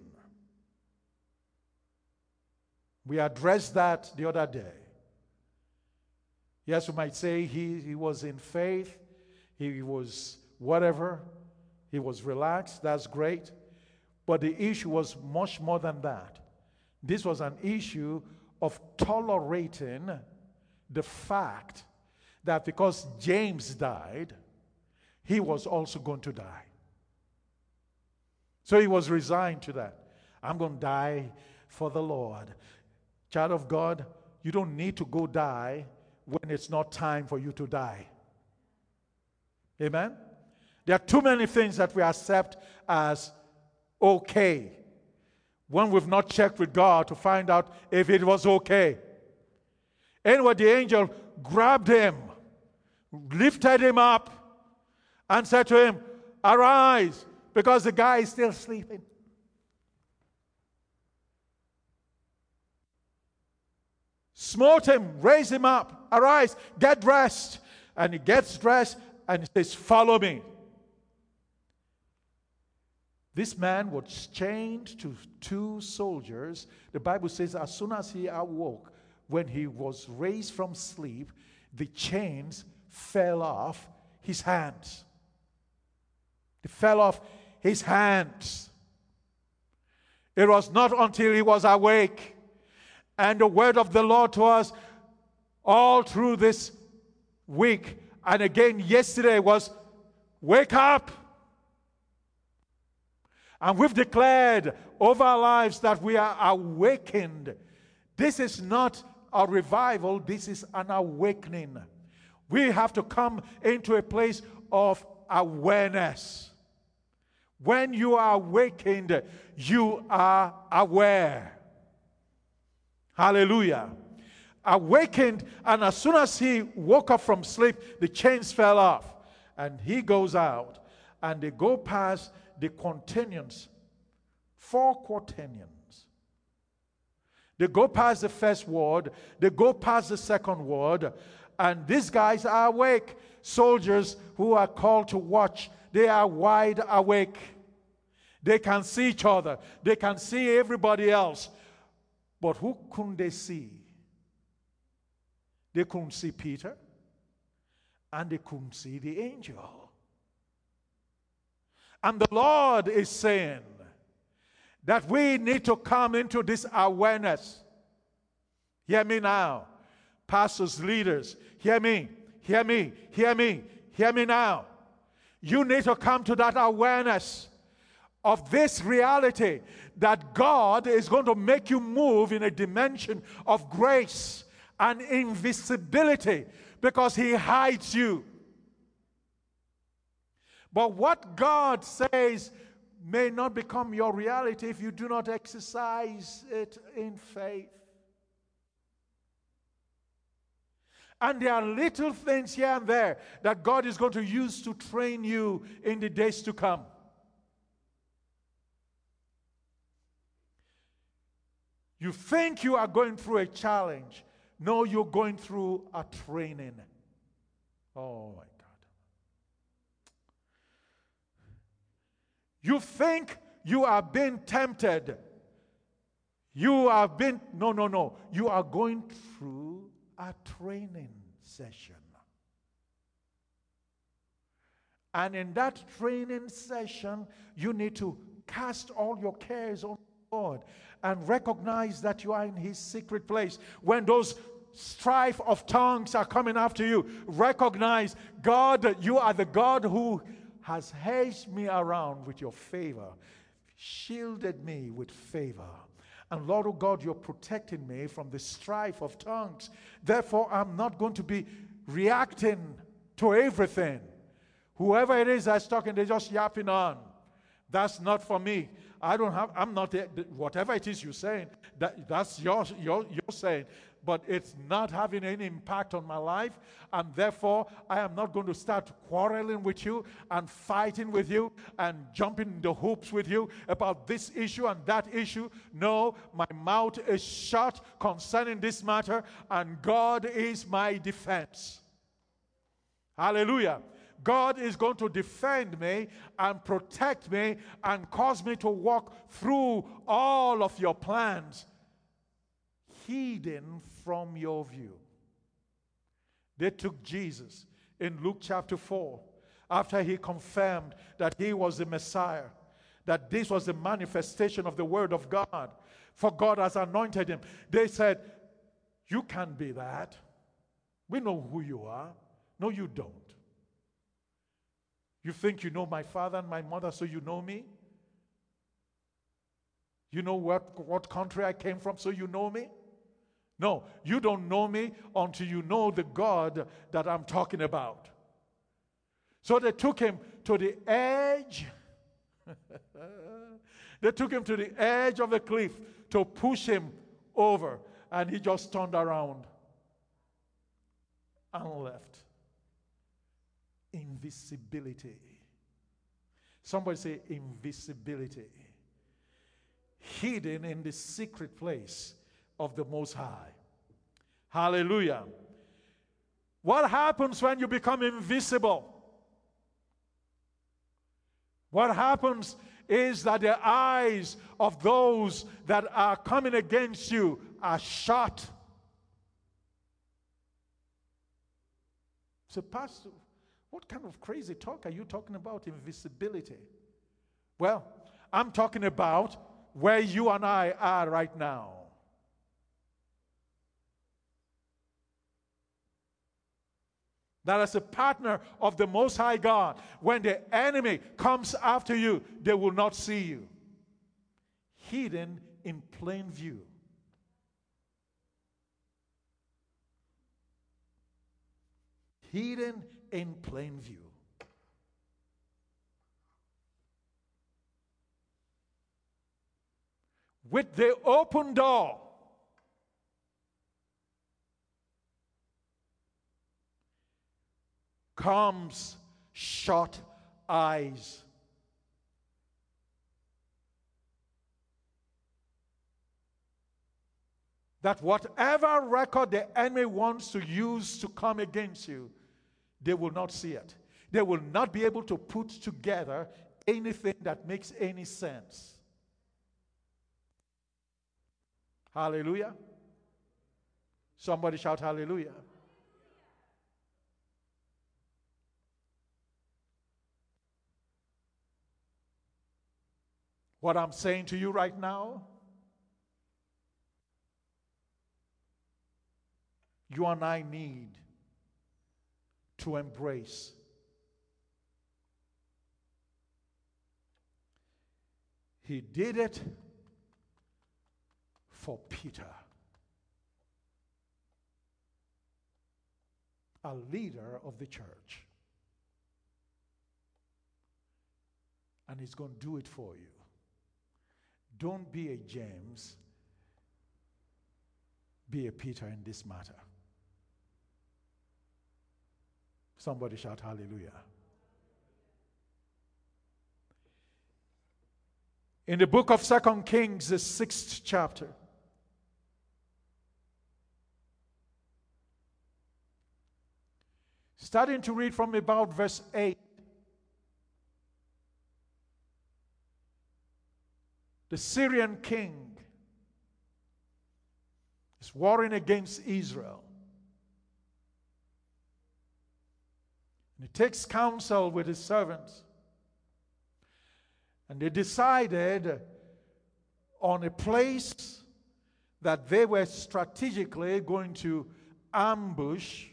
We addressed that the other day. Yes, we might say he, he was in faith, he was whatever, he was relaxed, that's great. But the issue was much more than that. This was an issue of tolerating the fact that because James died, he was also going to die. So he was resigned to that. I'm going to die for the Lord. Child of God, you don't need to go die when it's not time for you to die. Amen? There are too many things that we accept as okay when we've not checked with God to find out if it was okay. Anyway, the angel grabbed him, lifted him up, and said to him, arise, because the guy is still sleeping. Smote him, raised him up, arise, get dressed. And he gets dressed and he says, follow me. This man was chained to two soldiers. The Bible says as soon as he awoke, when he was raised from sleep, the chains fell off his hands. They fell off his hands. It was not until he was awake. And the word of the Lord to us all through this week, and again yesterday, was wake up. And we've declared over our lives that we are awakened. This is not a revival, this is an awakening. We have to come into a place of awareness. When you are awakened, you are aware. Hallelujah. Awakened, and as soon as he woke up from sleep, the chains fell off. And he goes out, and they go past the quaternions, four quaternions. They go past the first ward, they go past the second ward, and these guys are awake. Soldiers who are called to watch, they are wide awake. They can see each other, they can see everybody else. But who couldn't they see? They couldn't see Peter, and they couldn't see the angel. And the Lord is saying that we need to come into this awareness. Hear me now. Pastors, leaders, hear me, hear me, hear me, hear me now. You need to come to that awareness of this reality that God is going to make you move in a dimension of grace and invisibility because He hides you. But what God says may not become your reality if you do not exercise it in faith. And there are little things here and there that God is going to use to train you in the days to come. You think you are going through a challenge. No, you're going through a training. Oh my God. You think you are being tempted. You have been, no, no, no. You are going through a training session. And in that training session, you need to cast all your cares on God and recognize that you are in His secret place. When those strife of tongues are coming after you, recognize, God, you are the God who has hedged me around with your favor, shielded me with favor. And Lord, oh God, you're protecting me from the strife of tongues. Therefore, I'm not going to be reacting to everything. Whoever it is that's talking, they're just yapping on. That's not for me. I don't have, I'm not, there. Whatever it is you're saying, that, that's your, your, you're saying, but it's not having any impact on my life, and therefore I am not going to start quarreling with you and fighting with you and jumping in the hoops with you about this issue and that issue. No, my mouth is shut concerning this matter, and God is my defense. Hallelujah. God is going to defend me and protect me and cause me to walk through all of your plans, hidden from your view. They took Jesus in Luke chapter four after he confirmed that he was the Messiah, that this was the manifestation of the Word of God, for God has anointed him. They said, you can't be that. We know who you are. No, you don't. You think you know my father and my mother, so you know me? You know what, what country I came from, so you know me? No, you don't know me until you know the God that I'm talking about. So they took him to the edge. They took him to the edge of the cliff to push him over, and he just turned around and left. Invisibility. Somebody say invisibility. Hidden in the secret place of the Most High. Hallelujah. What happens when you become invisible? What happens is that the eyes of those that are coming against you are shut. So, Pastor, what kind of crazy talk are you talking about? Invisibility. Well, I'm talking about where you and I are right now. That as a partner of the Most High God, when the enemy comes after you, they will not see you. Hidden in plain view. Hidden in plain view. With the open door, comes shut eyes. That whatever record the enemy wants to use to come against you, they will not see it. They will not be able to put together anything that makes any sense. Hallelujah. Somebody shout hallelujah. What I'm saying to you right now, you and I need to embrace He did it for Peter, a leader of the church. And He's going to do it for you. Don't be a James, be a Peter in this matter. Somebody shout hallelujah. In the book of Second Kings, the sixth chapter, starting to read from about verse eight, the Syrian king is warring against Israel. And he takes counsel with his servants. And they decided on a place that they were strategically going to ambush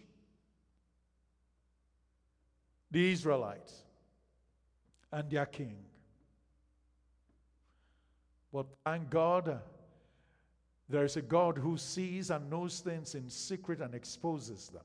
the Israelites and their king. But thank God, there is a God who sees and knows things in secret and exposes them.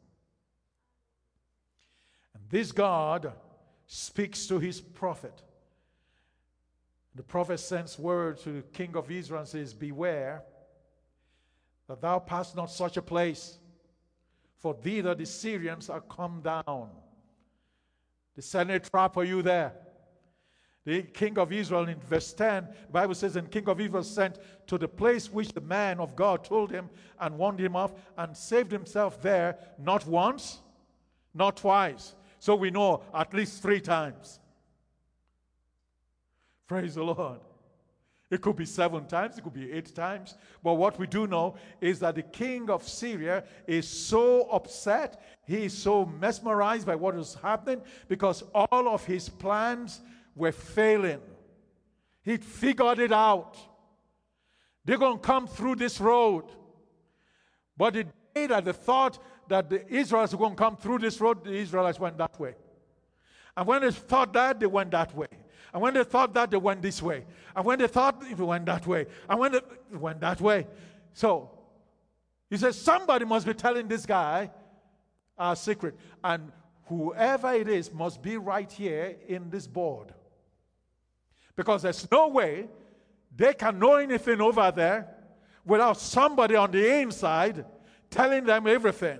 And this God speaks to his prophet. The prophet sends word to the king of Israel and says, beware that thou pass not such a place, for thither the Syrians are come down. They set a trap for you there. The king of Israel in verse ten, the Bible says, and king of Israel sent to the place which the man of God told him and warned him of, and saved himself there not once, not twice. So we know at least three times. Praise the Lord. It could be seven times, it could be eight times. But what we do know is that the king of Syria is so upset, he is so mesmerized by what is happening, because all of his plans were failing. He'd figured it out. They're going to come through this road. But the day that they thought that the Israelites were going to come through this road, the Israelites went that way. And when they thought that, they went that way. And when they thought that, they went this way. And when they thought, they went that way. And when they went that way. So, he says, somebody must be telling this guy our secret. And whoever it is must be right here in this board. Because there's no way they can know anything over there without somebody on the inside telling them everything.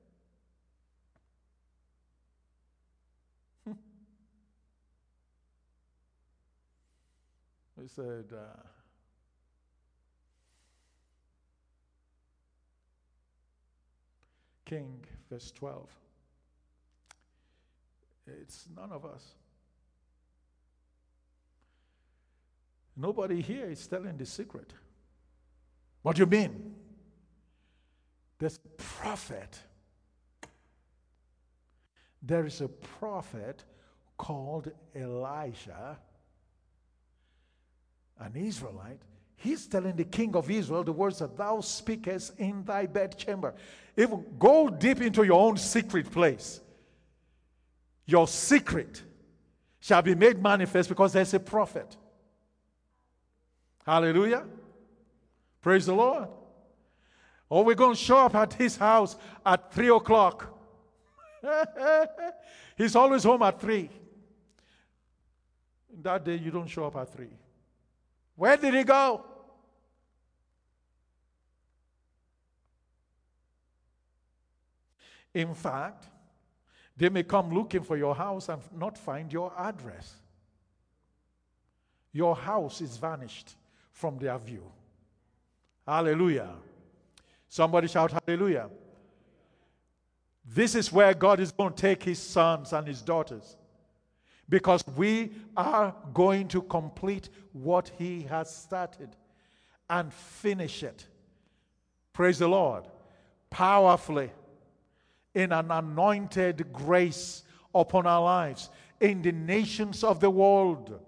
He said, uh, King, verse twelve, it's none of us. Nobody here is telling the secret. What do you mean? There's a prophet. There is a prophet called Elisha, an Israelite. He's telling the king of Israel the words that thou speakest in thy bedchamber. Even go deep into your own secret place. Your secret shall be made manifest because there's a prophet. Hallelujah. Praise the Lord. Or we're going to show up at his house at three o'clock. He's always home at three. That day you don't show up at three. Where did he go? In fact, they may come looking for your house and not find your address. Your house is vanished from their view. Hallelujah. Somebody shout hallelujah. This is where God is going to take his sons and his daughters. Because we are going to complete what he has started and finish it. Praise the Lord. Powerfully, in an anointed grace upon our lives, in the nations of the world.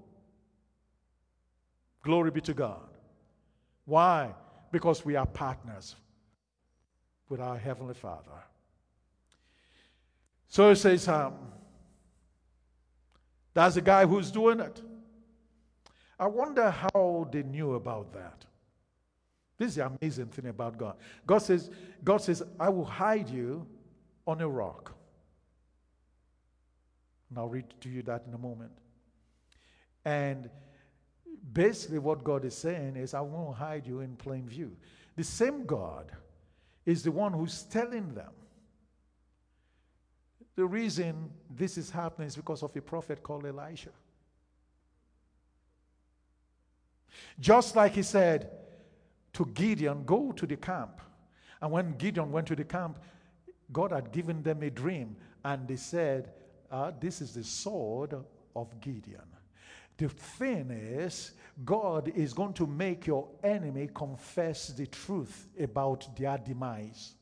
Glory be to God. Why? Because we are partners with our Heavenly Father. So it says, um, that's the guy who's doing it. I wonder how they knew about that. This is the amazing thing about God. God says, God says, I will hide you on a rock. And I'll read to you that in a moment. And basically what God is saying is, I won't hide you in plain view. The same God is the one who's telling them. The reason this is happening is because of a prophet called Elisha. Just like he said to Gideon, go to the camp. And when Gideon went to the camp, God had given them a dream. And they said, uh, this is the sword of Gideon. The thing is, God is going to make your enemy confess the truth about their demise.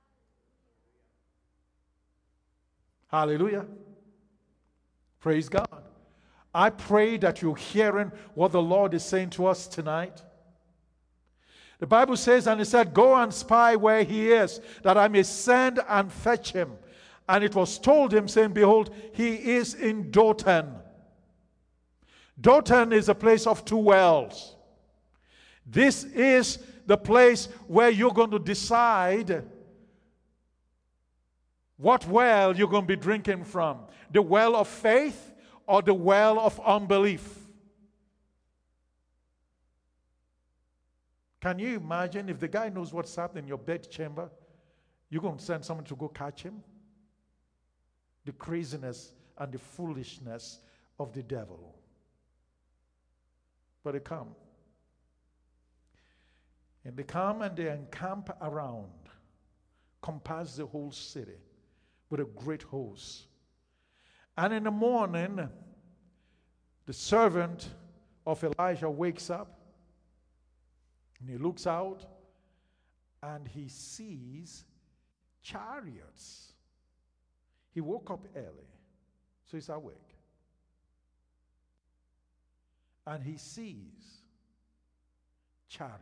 Hallelujah. Praise God. I pray that you're hearing what the Lord is saying to us tonight. The Bible says, and he said, go and spy where he is, that I may send and fetch him. And it was told him, saying, behold, he is in Dothan. Dothan is a place of two wells. This is the place where you're going to decide what well you're going to be drinking from. The well of faith or the well of unbelief. Can you imagine if the guy knows what's happening in your bed chamber, you're going to send someone to go catch him? The craziness and the foolishness of the devil. But they come. And they come and they encamp around, compass the whole city with a great host. And in the morning, the servant of Elijah wakes up and he looks out and he sees chariots. He woke up early, so he's awake. And he sees chariots.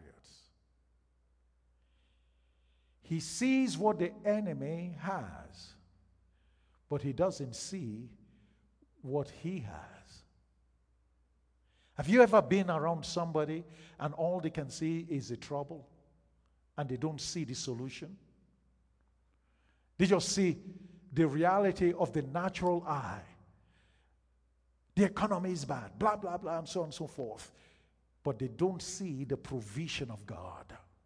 He sees what the enemy has, but he doesn't see what he has. Have you ever been around somebody and all they can see is the trouble and they don't see the solution? They just see the reality of the natural eye. The economy is bad, blah, blah, blah, and so on and so forth. But they don't see the provision of God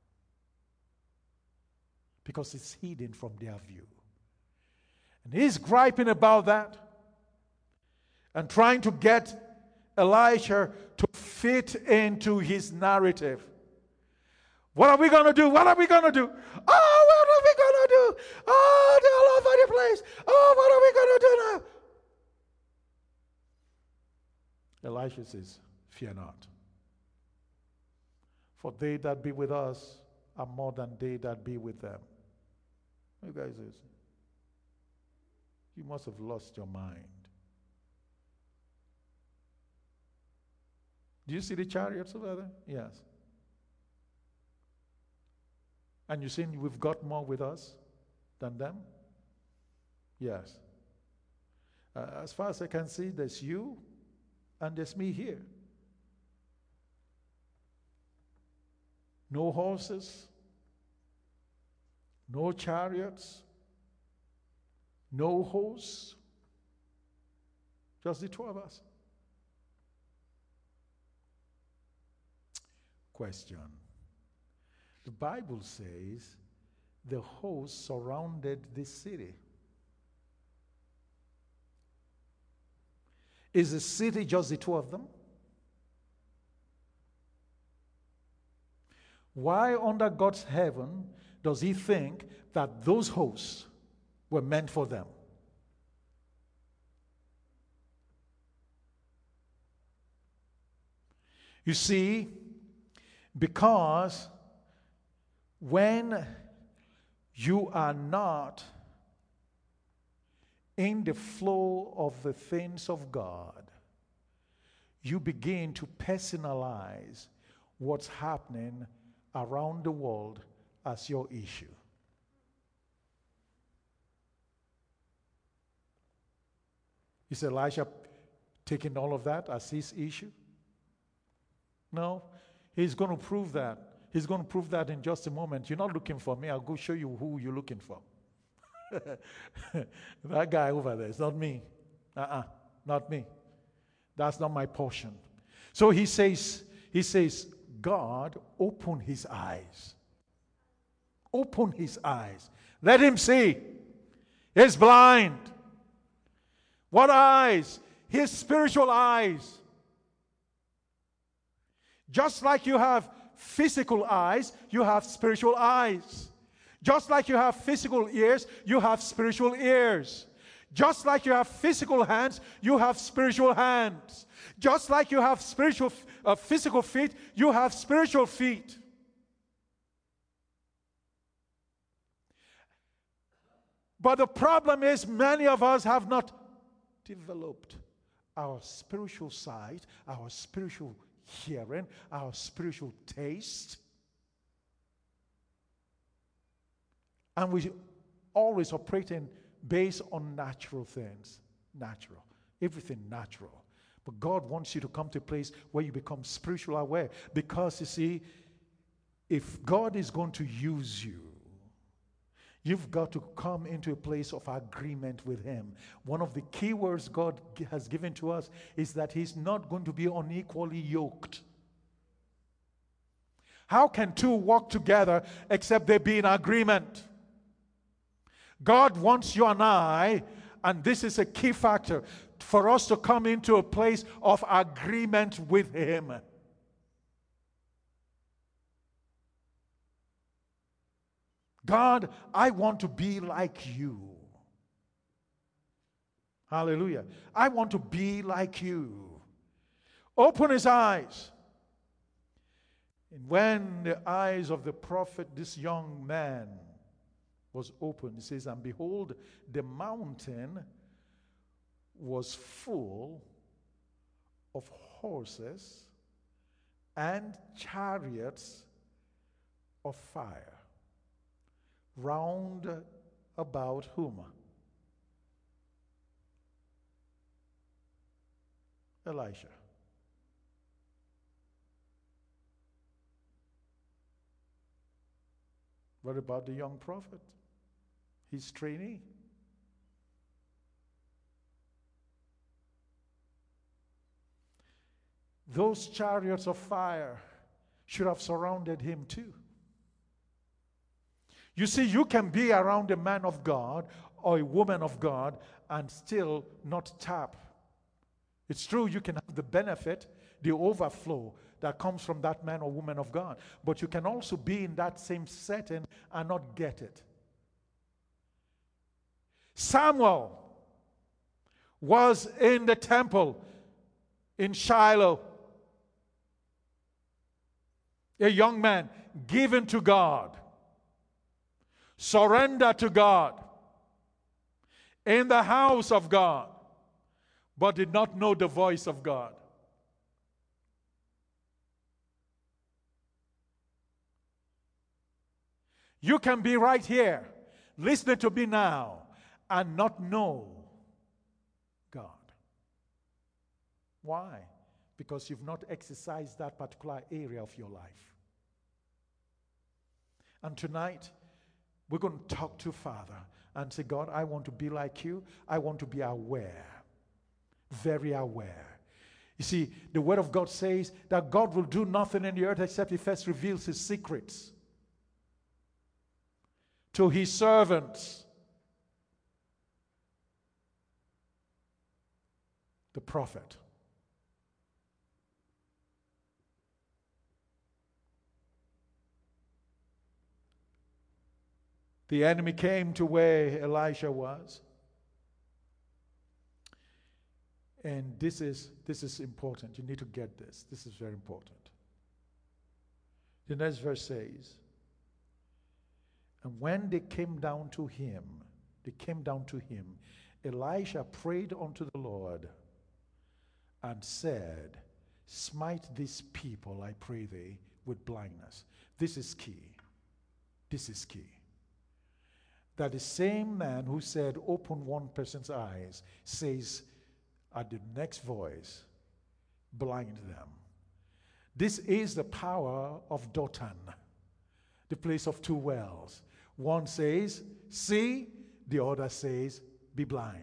because it's hidden from their view. And he's griping about that and trying to get Elisha to fit into his narrative. What are we going to do? What are we going to do? Oh, what are we going to do? Oh, they're all over the place. Oh, what are we going to do now? Elisha says, fear not. For they that be with us are more than they that be with them. You guys, you must have lost your mind. Do you see the chariots over there? Yes. And you're saying we've got more with us than them? Yes. Uh, as far as I can see, there's you and there's me here. No horses, no chariots, no hosts, just the two of us. Question. The Bible says the host surrounded the city. Is the city just the two of them? Why under God's heaven does he think that those hosts were meant for them? You see, because when you are not in the flow of the things of God, you begin to personalize what's happening around the world as your issue. Is Elisha taking all of that as his issue? No, he's going to prove that. He's going to prove that in just a moment. You're not looking for me. I'll go show you who you're looking for. That guy over there, it's not me. Uh-uh, not me. That's not my portion. So he says, he says, God, open his eyes. Open his eyes. Let him see. He's blind. What eyes? His spiritual eyes. Just like you have physical eyes, you have spiritual eyes. Just like you have physical ears, you have spiritual ears. Just like you have physical hands, you have spiritual hands. Just like you have spiritual, uh, physical feet, you have spiritual feet. But the problem is many of us have not developed our spiritual sight, our spiritual hearing, our spiritual taste. And we always operating based on natural things. Natural. Everything natural. But God wants you to come to a place where you become spiritual aware. Because you see, if God is going to use you, you've got to come into a place of agreement with him. One of the key words God has given to us is that he's not going to be unequally yoked. How can two walk together except they be in agreement? God wants you and I, and this is a key factor, for us to come into a place of agreement with Him. God, I want to be like you. Hallelujah. I want to be like you. Open his eyes. And when the eyes of the prophet, this young man, was opened, he says, and behold, the mountain was full of horses and chariots of fire round about whom? Elisha. What about the young prophet? His trainee? Those chariots of fire should have surrounded him too. You see, you can be around a man of God or a woman of God and still not tap. It's true, you can have the benefit, the overflow that comes from that man or woman of God. But you can also be in that same setting and not get it. Samuel was in the temple in Shiloh. A young man given to God. Surrender to God. In the house of God. But did not know the voice of God. You can be right here, listening to me now, and not know God. Why? Because you've not exercised that particular area of your life. And tonight, we're going to talk to Father and say, God, I want to be like you. I want to be aware. Very aware. You see, the Word of God says that God will do nothing in the earth except He first reveals His secrets to His servants, the prophet. The enemy came to where Elisha was. And this is, this is important. You need to get this. This is very important. The next verse says, and when they came down to him, they came down to him, Elisha prayed unto the Lord and said, smite these people, I pray thee, with blindness. This is key. This is key. That the same man who said, open one person's eyes, says at the next voice, blind them. This is the power of Dothan, the place of two wells. One says, see, the other says, be blind.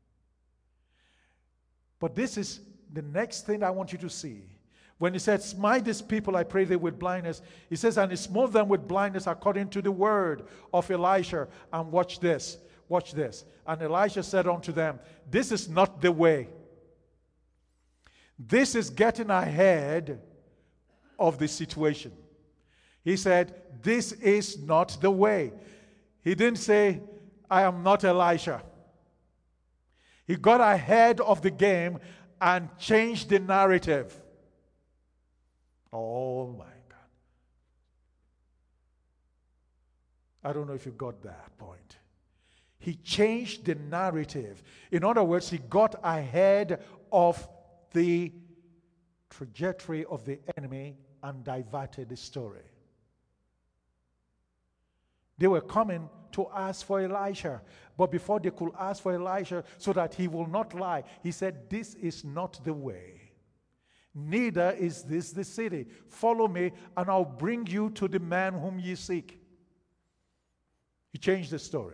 But this is the next thing I want you to see. When he said, smite these people, I pray they with blindness, he says, and he smote them with blindness according to the word of Elisha. And watch this, watch this. And Elisha said unto them, this is not the way. This is getting ahead of the situation. He said, this is not the way. He didn't say, I am not Elisha. He got ahead of the game and changed the narrative. Oh my God. I don't know if you got that point. He changed the narrative. In other words, he got ahead of the trajectory of the enemy and diverted the story. They were coming to ask for Elisha. But before they could ask for Elisha so that he will not lie, he said, this is not the way. Neither is this the city. Follow me, and I'll bring you to the man whom ye seek. He changed the story.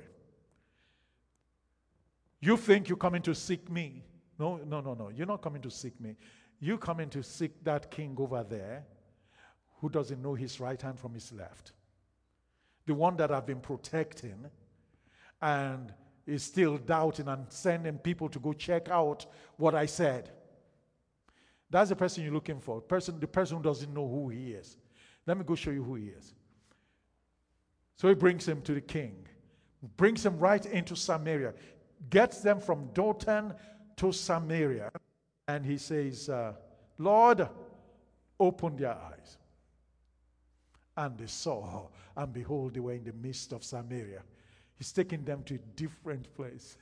You think you're coming to seek me. No, no, no, no. You're not coming to seek me. You're coming to seek that king over there who doesn't know his right hand from his left. The one that I've been protecting and is still doubting and sending people to go check out what I said. That's the person you're looking for. Person, the person who doesn't know who he is. Let me go show you who he is. So he brings him to the king. Brings him right into Samaria. Gets them from Dothan to Samaria. And he says, uh, Lord, open their eyes. And they saw, and behold, they were in the midst of Samaria. He's taking them to a different place.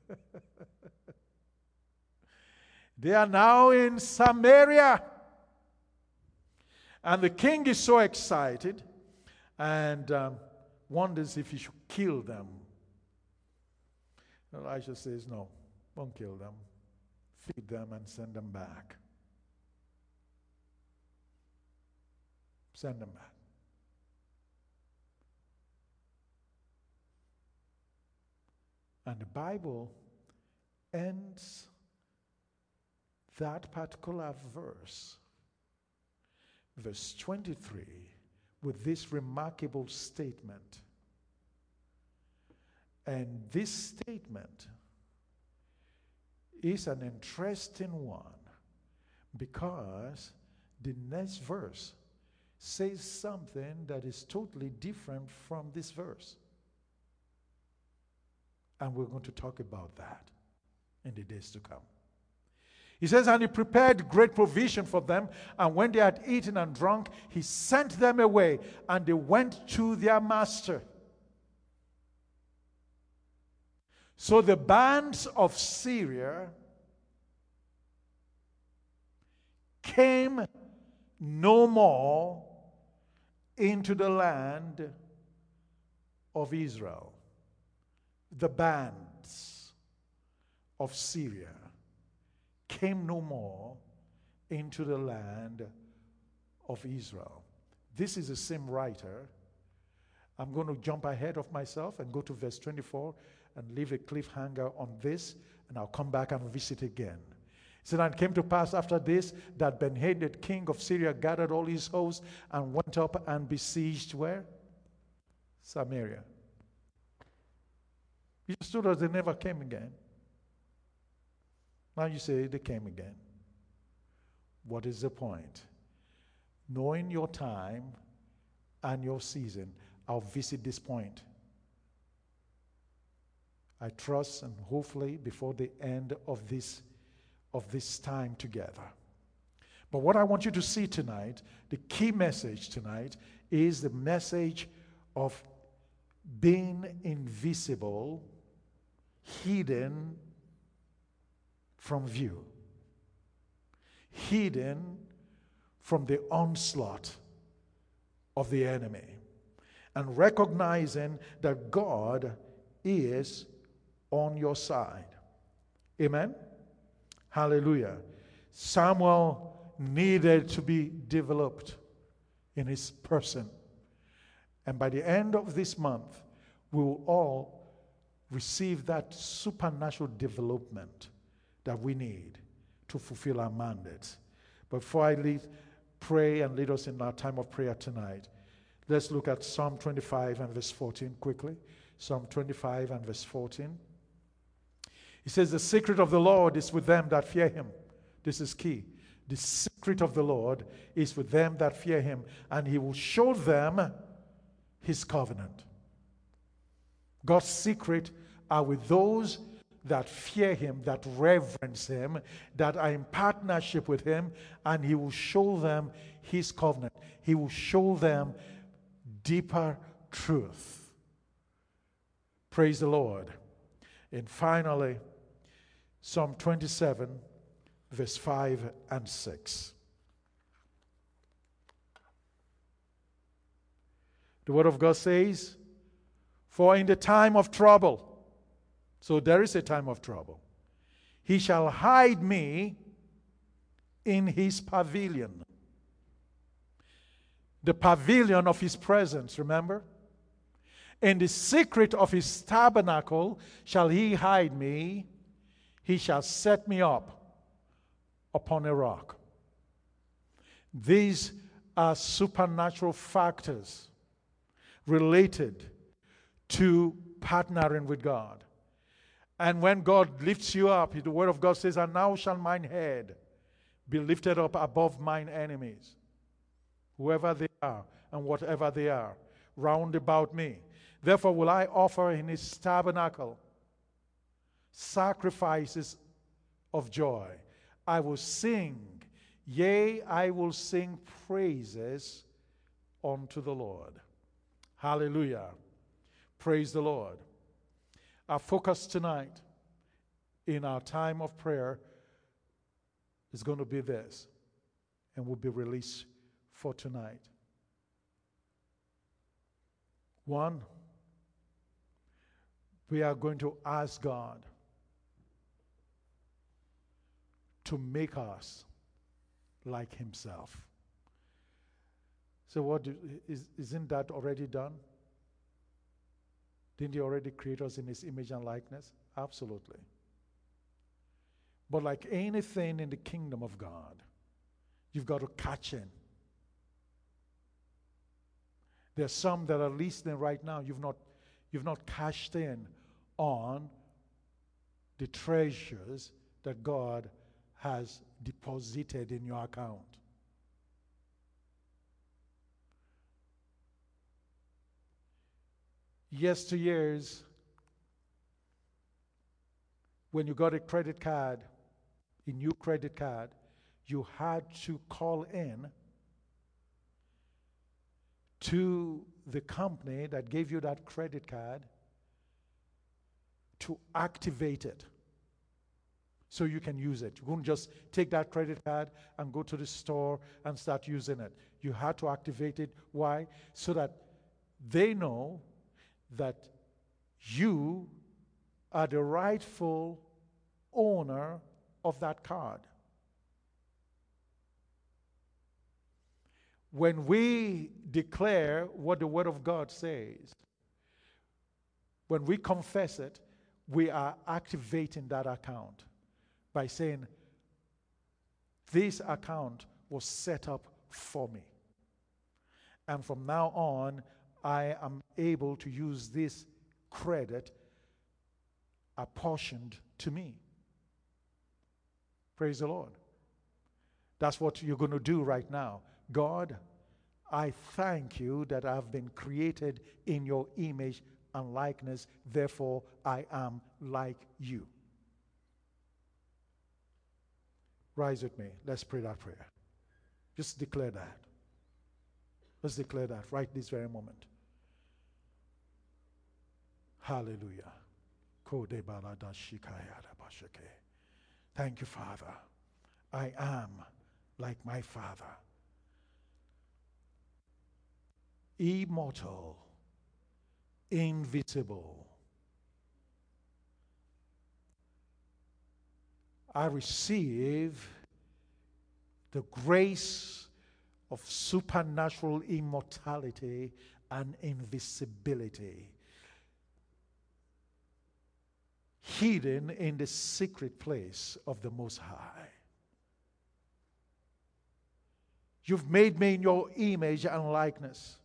They are now in Samaria. And the king is so excited and um, wonders if he should kill them. Elisha says, no, don't kill them. Feed them and send them back. Send them back. And the Bible ends that particular verse, verse twenty-three, with this remarkable statement. And this statement is an interesting one because the next verse says something that is totally different from this verse. And we're going to talk about that in the days to come. He says, and he prepared great provision for them, and when they had eaten and drunk, he sent them away, and they went to their master. So the bands of Syria came no more into the land of Israel. The bands of Syria came no more into the land of Israel. This is the same writer. I'm going to jump ahead of myself and go to verse twenty-four and leave a cliffhanger on this, and I'll come back and visit again. It said, and it came to pass after this that Ben-Hadad, king of Syria, gathered all his hosts and went up and besieged where? Samaria. You just told us they never came again. Now you say they came again. What is the point? Knowing your time and your season, I'll visit this point. I trust and hopefully before the end of this, of this time together. But what I want you to see tonight, the key message tonight, is the message of being invisible, hidden from view, hidden from the onslaught of the enemy, and recognizing that God is on your side. Amen? Hallelujah. Samuel needed to be developed in his person. And by the end of this month, we will all receive that supernatural development that we need to fulfill our mandates. But before I lead, pray and lead us in our time of prayer tonight, let's look at Psalm twenty-five and verse fourteen quickly. Psalm twenty-five and verse fourteen. He says, the secret of the Lord is with them that fear him. This is key. The secret of the Lord is with them that fear him, and he will show them his covenant. God's secret are with those that fear him, that reverence him, that are in partnership with him, and he will show them his covenant. He will show them deeper truth. Praise the Lord. And finally, Psalm twenty-seven, verse five and six. The word of God says, for in the time of trouble, so there is a time of trouble, he shall hide me in his pavilion. The pavilion of his presence, remember? In the secret of his tabernacle shall he hide me. He shall set me up upon a rock. These are supernatural factors related to partnering with God. And when God lifts you up, the word of God says, and now shall mine head be lifted up above mine enemies, whoever they are and whatever they are, round about me. Therefore will I offer in his tabernacle sacrifices of joy. I will sing, yea, I will sing praises unto the Lord. Hallelujah. Praise the Lord. Our focus tonight in our time of prayer is going to be this, and will be released for tonight. One, we are going to ask God to make us like himself. So what do, is, isn't that already done? Didn't he already create us in his image and likeness? Absolutely. But like anything in the kingdom of God, you've got to catch in. There's some that are listening right now, you've not, you've not cashed in on the treasures that God has deposited in your account. Yesteryears, when you got a credit card, a new credit card, you had to call in to the company that gave you that credit card to activate it so you can use it. You wouldn't just take that credit card and go to the store and start using it. You had to activate it. Why? So that they know that you are the rightful owner of that card. When we declare what the Word of God says, when we confess it, we are activating that account by saying, this account was set up for me. And from now on, I am able to use this credit apportioned to me. Praise the Lord. That's what you're going to do right now. God, I thank you that I've been created in your image and likeness. Therefore, I am like you. Rise with me. Let's pray that prayer. Just declare that. Let's declare that right this very moment. Hallelujah. Thank you, Father. I am like my Father. Immortal, invisible. I receive the grace of supernatural immortality and invisibility, hidden in the secret place of the Most High. You've made me in your image and likeness.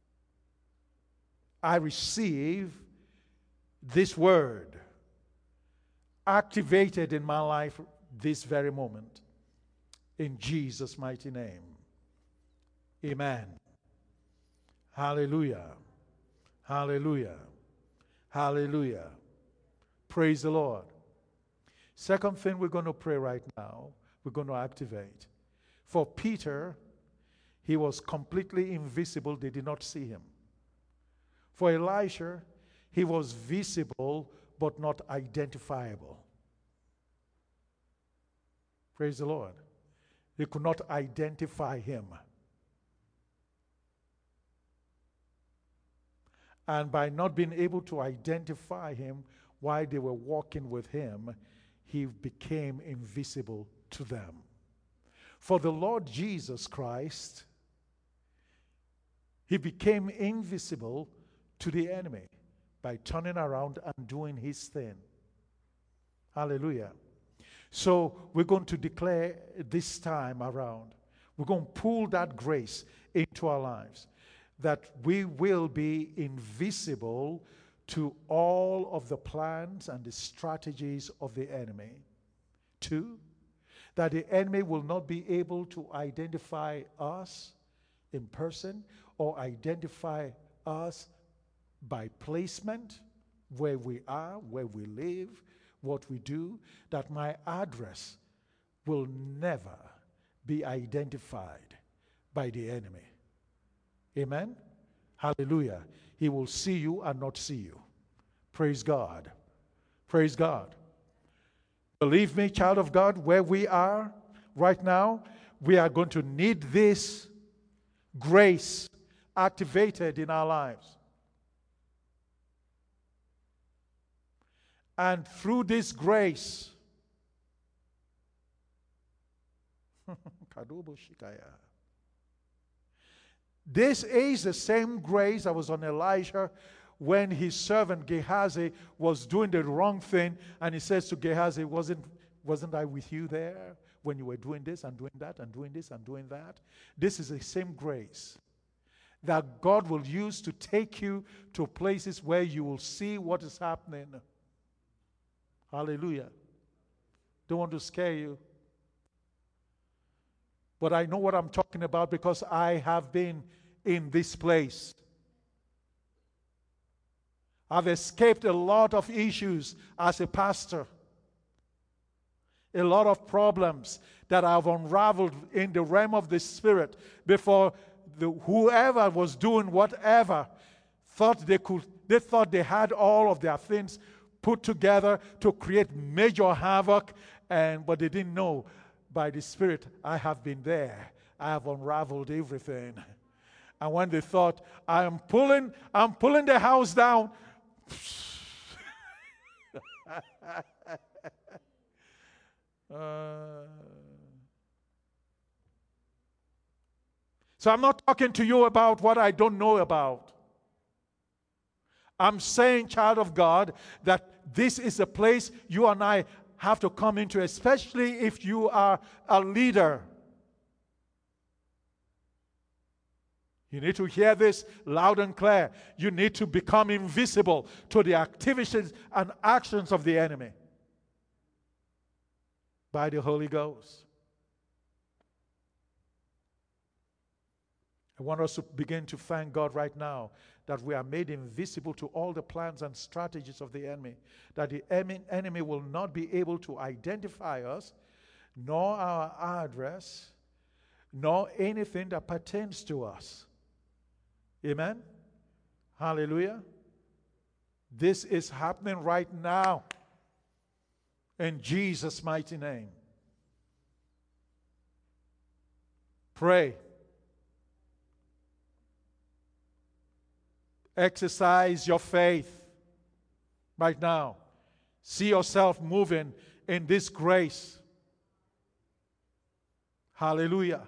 I receive this word activated in my life this very moment. In Jesus' mighty name. Amen. Hallelujah. Hallelujah. Hallelujah. Praise the Lord. Second thing we're going to pray right now, we're going to activate. For Peter, he was completely invisible. They did not see him. For Elisha, he was visible but not identifiable. Praise the Lord. They could not identify him. And by not being able to identify him while they were walking with him, he became invisible to them. For the Lord Jesus Christ, he became invisible to the enemy by turning around and doing his thing. Hallelujah. So we're going to declare this time around, we're going to pull that grace into our lives, that we will be invisible to all of the plans and the strategies of the enemy. Two, that the enemy will not be able to identify us in person or identify us by placement, where we are, where we live, what we do, that my address will never be identified by the enemy. Amen? Hallelujah. He will see you and not see you. Praise God. Praise God. Believe me, child of God, where we are right now, we are going to need this grace activated in our lives. And through this grace, this is the same grace that was on Elijah when his servant Gehazi was doing the wrong thing, and he says to Gehazi, wasn't, wasn't I with you there when you were doing this and doing that and doing this and doing that? This is the same grace that God will use to take you to places where you will see what is happening. Hallelujah. Don't want to scare you. But I know what I'm talking about because I have been in this place. I've escaped a lot of issues as a pastor. A lot of problems that I've unraveled in the realm of the Spirit before the, whoever was doing whatever thought they could, they thought they had all of their things put together to create major havoc, and but they didn't know by the Spirit I have been there. I have unraveled everything. And when they thought I am pulling, I'm pulling the house down. uh, so I'm not talking to you about what I don't know about. I'm saying, child of God, that this is a place you and I have to come into, especially if you are a leader. You need to hear this loud and clear. You need to become invisible to the activities and actions of the enemy by the Holy Ghost. I want us to begin to thank God right now that we are made invisible to all the plans and strategies of the enemy, that the enemy will not be able to identify us, nor our address, nor anything that pertains to us. Amen? Hallelujah. This is happening right now in Jesus' mighty name. Pray. Exercise your faith right now. See yourself moving in this grace. Hallelujah.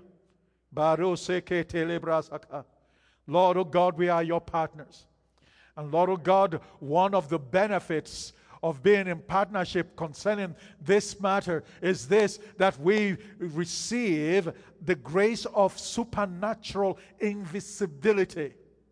Lord, oh God, we are your partners. And Lord, oh God, one of the benefits of being in partnership concerning this matter is this, that we receive the grace of supernatural invisibility.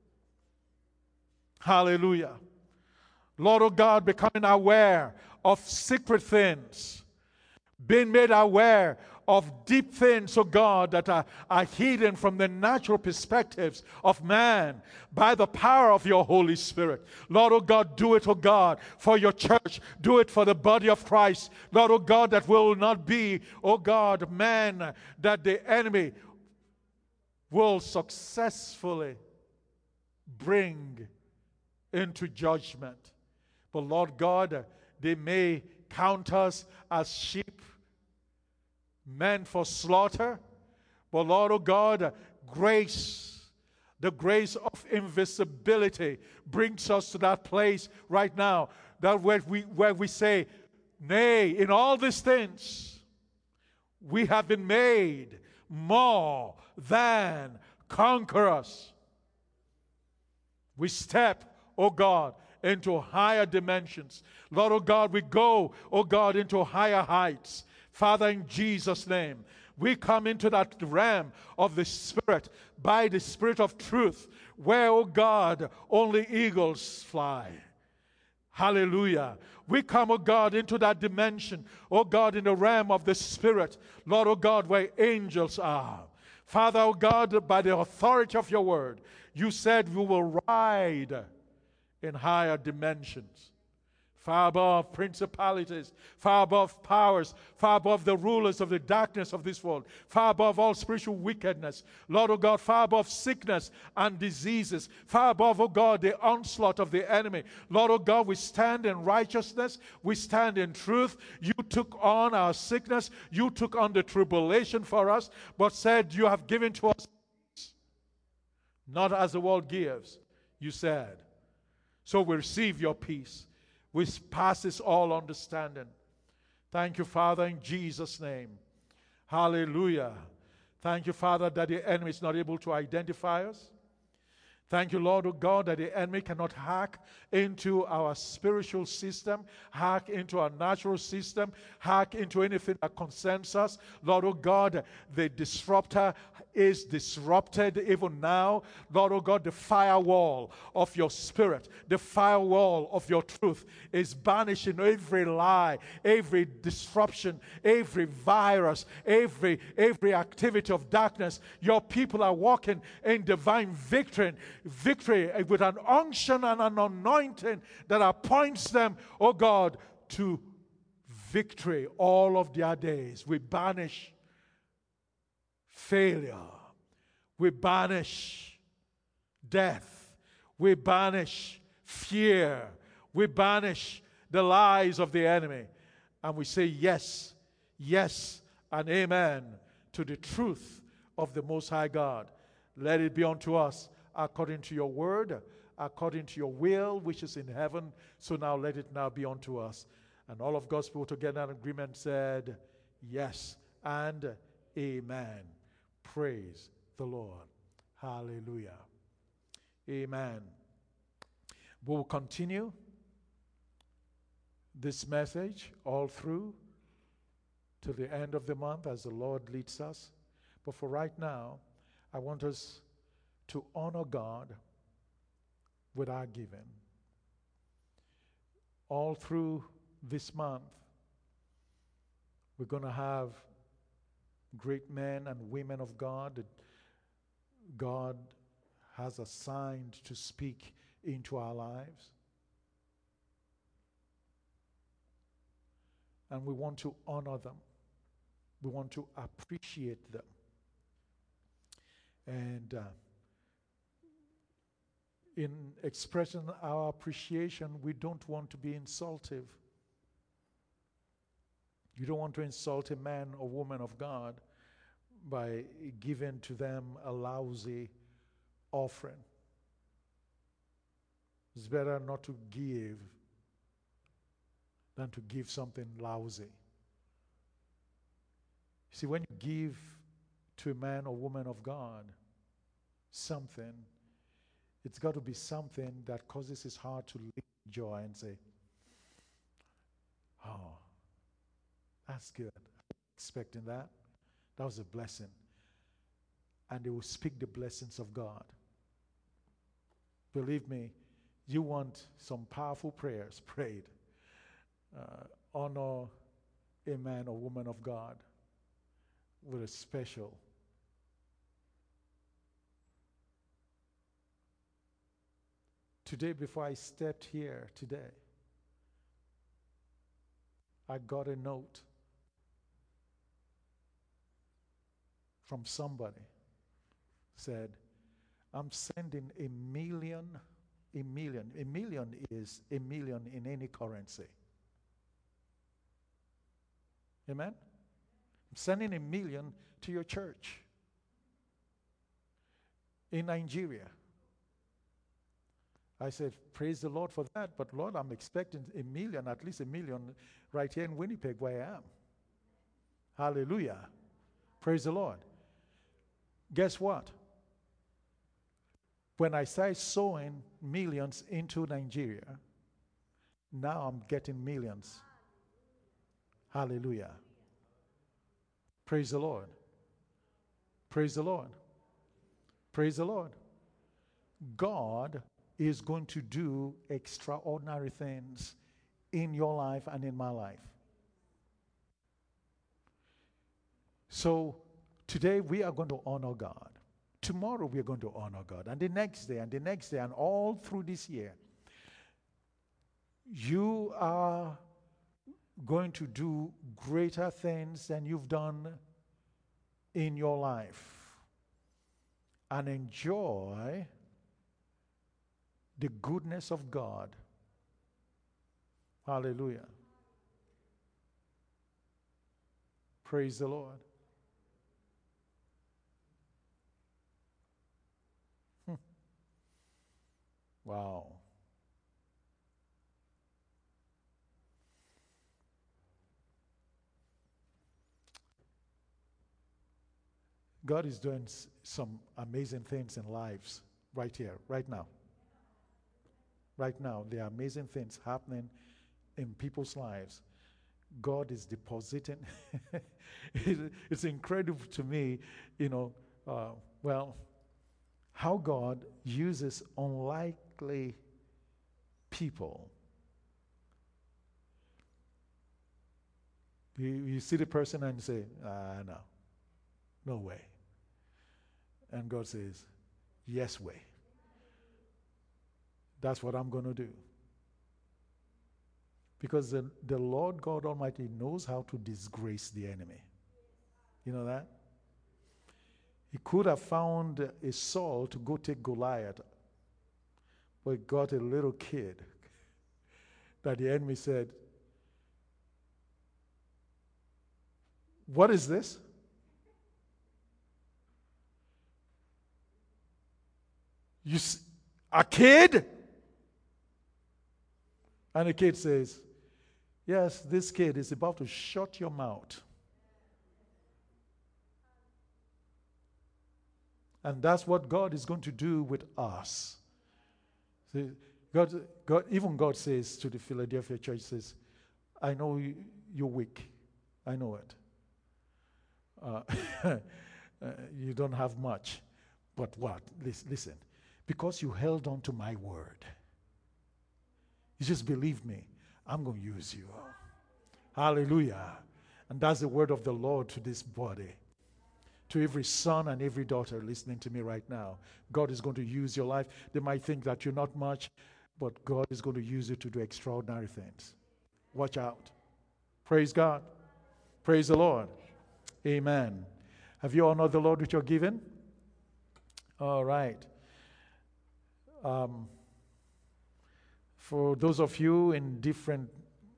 Hallelujah. Lord, oh God, becoming aware of secret things, being made aware of deep things, oh God, that are, are hidden from the natural perspectives of man by the power of your Holy Spirit. Lord, oh God, do it, oh God, for your church. Do it for the body of Christ. Lord, oh God, that will not be, oh God, man, that the enemy will successfully bring into judgment. But Lord God, they may count us as sheep meant for slaughter. But Lord, oh God, grace, the grace of invisibility brings us to that place right now, that where we, where we say, nay, in all these things, we have been made more than conquerors. We step, oh God, into higher dimensions. Lord, oh God, we go, oh God, into higher heights. Father, in Jesus' name, We come into that realm of the Spirit by the Spirit of truth, where, oh God, only eagles fly. Hallelujah. We come, oh God, into that dimension, oh God, in the realm of the Spirit, Lord, oh God, where angels are. Father, oh God, by the authority of your word, you said we will ride in higher dimensions, far above principalities, far above powers, far above the rulers of the darkness of this world, far above all spiritual wickedness. Lord, oh God, far above sickness and diseases, far above, oh God, the onslaught of the enemy. Lord, oh God, we stand in righteousness. We stand in truth. You took on our sickness. You took on the tribulation for us, but said you have given to us not as the world gives, you said. So we receive your peace, which passes all understanding. Thank you, Father, in Jesus' name. Hallelujah. Thank you, Father, that the enemy is not able to identify us. Thank you, Lord, oh God, that the enemy cannot hack into our spiritual system, hack into our natural system, hack into anything that concerns us. Lord, oh God, the disruptor is disrupted even now. Lord, oh God, the firewall of your spirit, the firewall of your truth is banishing every lie, every disruption, every virus, every, every activity of darkness. Your people are walking in divine victory, victory with an unction and an anointing that appoints them, oh God, to victory all of their days. We banish failure. We banish death. We banish fear. We banish the lies of the enemy. And we say yes, yes, and amen to the truth of the Most High God. Let it be unto us according to your word, according to your will, which is in heaven. So now let it now be unto us. And all of God's people together in agreement said, yes and amen. Praise the Lord. Hallelujah. Amen. We'll continue this message all through till the end of the month as the Lord leads us. But for right now, I want us to honor God with our giving. All through this month, we're going to have great men and women of God that God has assigned to speak into our lives. And we want to honor them. We want to appreciate them. And uh, in expressing our appreciation, we don't want to be insultive. You don't want to insult a man or woman of God by giving to them a lousy offering. It's better not to give than to give something lousy. See, when you give to a man or woman of God something, it's got to be something that causes his heart to leap joy and say, oh, that's good. Expecting that. That was a blessing. And they will speak the blessings of God. Believe me, you want some powerful prayers prayed. Uh, honor a man or woman of God with a special today. Before I stepped here today, I got a note from somebody. Said, I'm sending a million, a million, a million is a million in any currency. Amen? I'm sending a million to your church in Nigeria. I said, praise the Lord for that, but Lord, I'm expecting a million, at least a million right here in Winnipeg where I am. Hallelujah. Praise the Lord. Guess what? When I started sowing millions into Nigeria, now I'm getting millions. Hallelujah. Praise the Lord. Praise the Lord. Praise the Lord. God is going to do extraordinary things in your life and in my life. So today we are going to honor God. Tomorrow we are going to honor God. And the next day and the next day and all through this year, you are going to do greater things than you've done in your life and enjoy the goodness of God. Hallelujah. Praise the Lord. Hmm. Wow. God is doing s- some amazing things in lives right here, right now. Right now, there are amazing things happening in people's lives. God is depositing. It- it's incredible to me, you know, uh, well, how God uses unlikely people. You, you see the person and say, ah, no, no way. And God says, yes way. That's what I'm going to do. Because the, the Lord God Almighty knows how to disgrace the enemy. You know that? He could have found a Saul to go take Goliath, but he got a little kid that the enemy said, what is this? You s- a kid? And the kid says, yes, this kid is about to shut your mouth. And that's what God is going to do with us. See, God, God, even God says to the Philadelphia church, says, I know you, you're weak. I know it. Uh, uh, you don't have much. But what? Listen, listen. Because you held on to my word. You just believe me. I'm going to use you. Hallelujah. And that's the word of the Lord to this body. To every son and every daughter listening to me right now. God is going to use your life. They might think that you're not much, but God is going to use you to do extraordinary things. Watch out. Praise God. Praise the Lord. Amen. Have you honored the Lord with your giving? All right. Um, for those of you in different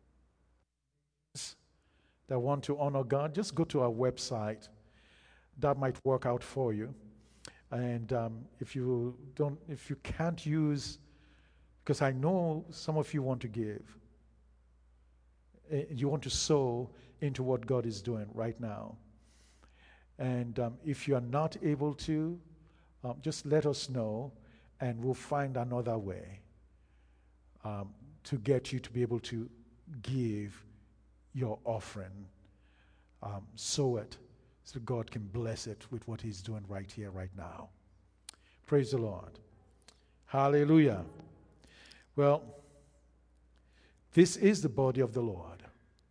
that want to honor God, just go to our website. That might work out for you. And um, if you don't, if you can't use, because I know some of you want to give, uh, you want to sow into what God is doing right now. And um, if you are not able to, um, just let us know, and we'll find another way um, to get you to be able to give your offering. Um, sow it so God can bless it with what He's doing right here, right now. Praise the Lord. Hallelujah. Well, this is the body of the Lord.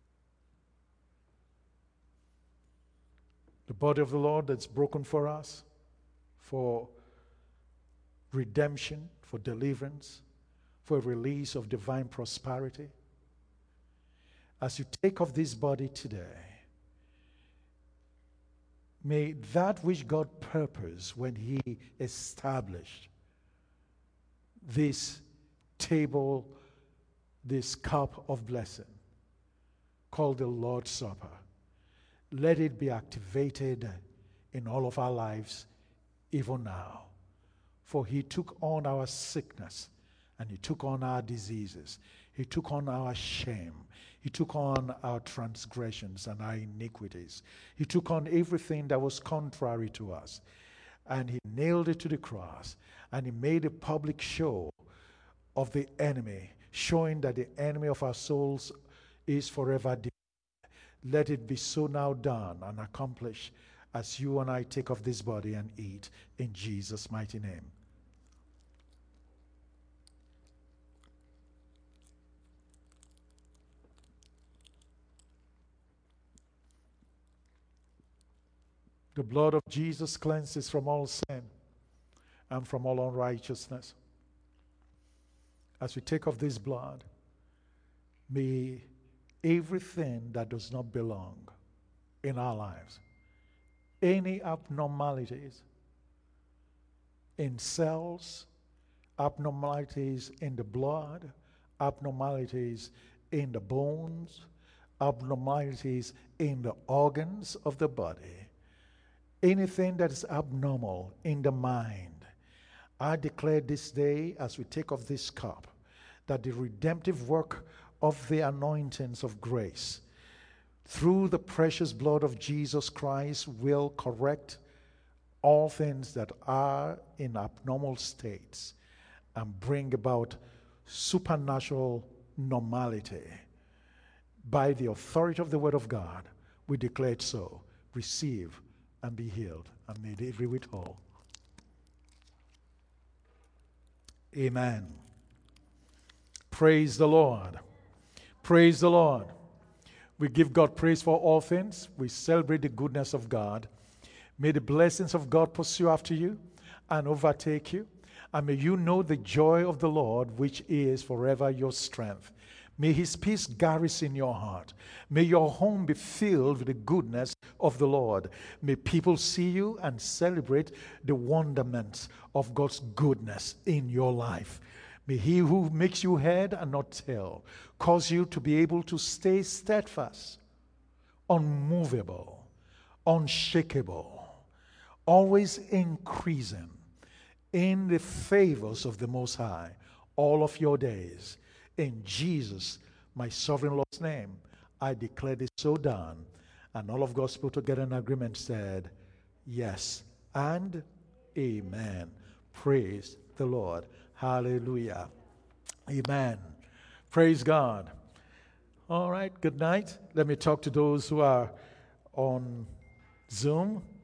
The body of the Lord that's broken for us, for redemption, for deliverance, for a release of divine prosperity. As you take of this body today, may that which God purposed when He established this table, this cup of blessing called the Lord's Supper, let it be activated in all of our lives even now. For He took on our sickness and He took on our diseases. He took on our shame. He took on our transgressions and our iniquities. He took on everything that was contrary to us. And He nailed it to the cross. And He made a public show of the enemy, showing that the enemy of our souls is forever defeated. Let it be so now done and accomplished as you and I take of this body and eat in Jesus' mighty name. The blood of Jesus cleanses from all sin and from all unrighteousness. As we take of this blood, may everything that does not belong in our lives, any abnormalities in cells, abnormalities in the blood, abnormalities in the bones, abnormalities in the organs of the body, anything that is abnormal in the mind, I declare this day as we take of this cup that the redemptive work of the anointings of grace through the precious blood of Jesus Christ will correct all things that are in abnormal states and bring about supernatural normality. By the authority of the word of God, we declare it so. Receive and be healed, and may they be with all. Amen. Praise the Lord. Praise the Lord. We give God praise for all things. We celebrate the goodness of God. May the blessings of God pursue after you and overtake you. And may you know the joy of the Lord, which is forever your strength. May his peace garrison your heart. May your home be filled with the goodness of the Lord. May people see you and celebrate the wonderments of God's goodness in your life. May he who makes you head and not tail cause you to be able to stay steadfast, unmovable, unshakable, always increasing in the favors of the Most High all of your days. In Jesus, my sovereign Lord's name, I declare this so done. And all of God's people together in agreement said, yes and amen. Praise the Lord. Hallelujah. Amen. Praise God. All right, good night. Let me talk to those who are on Zoom.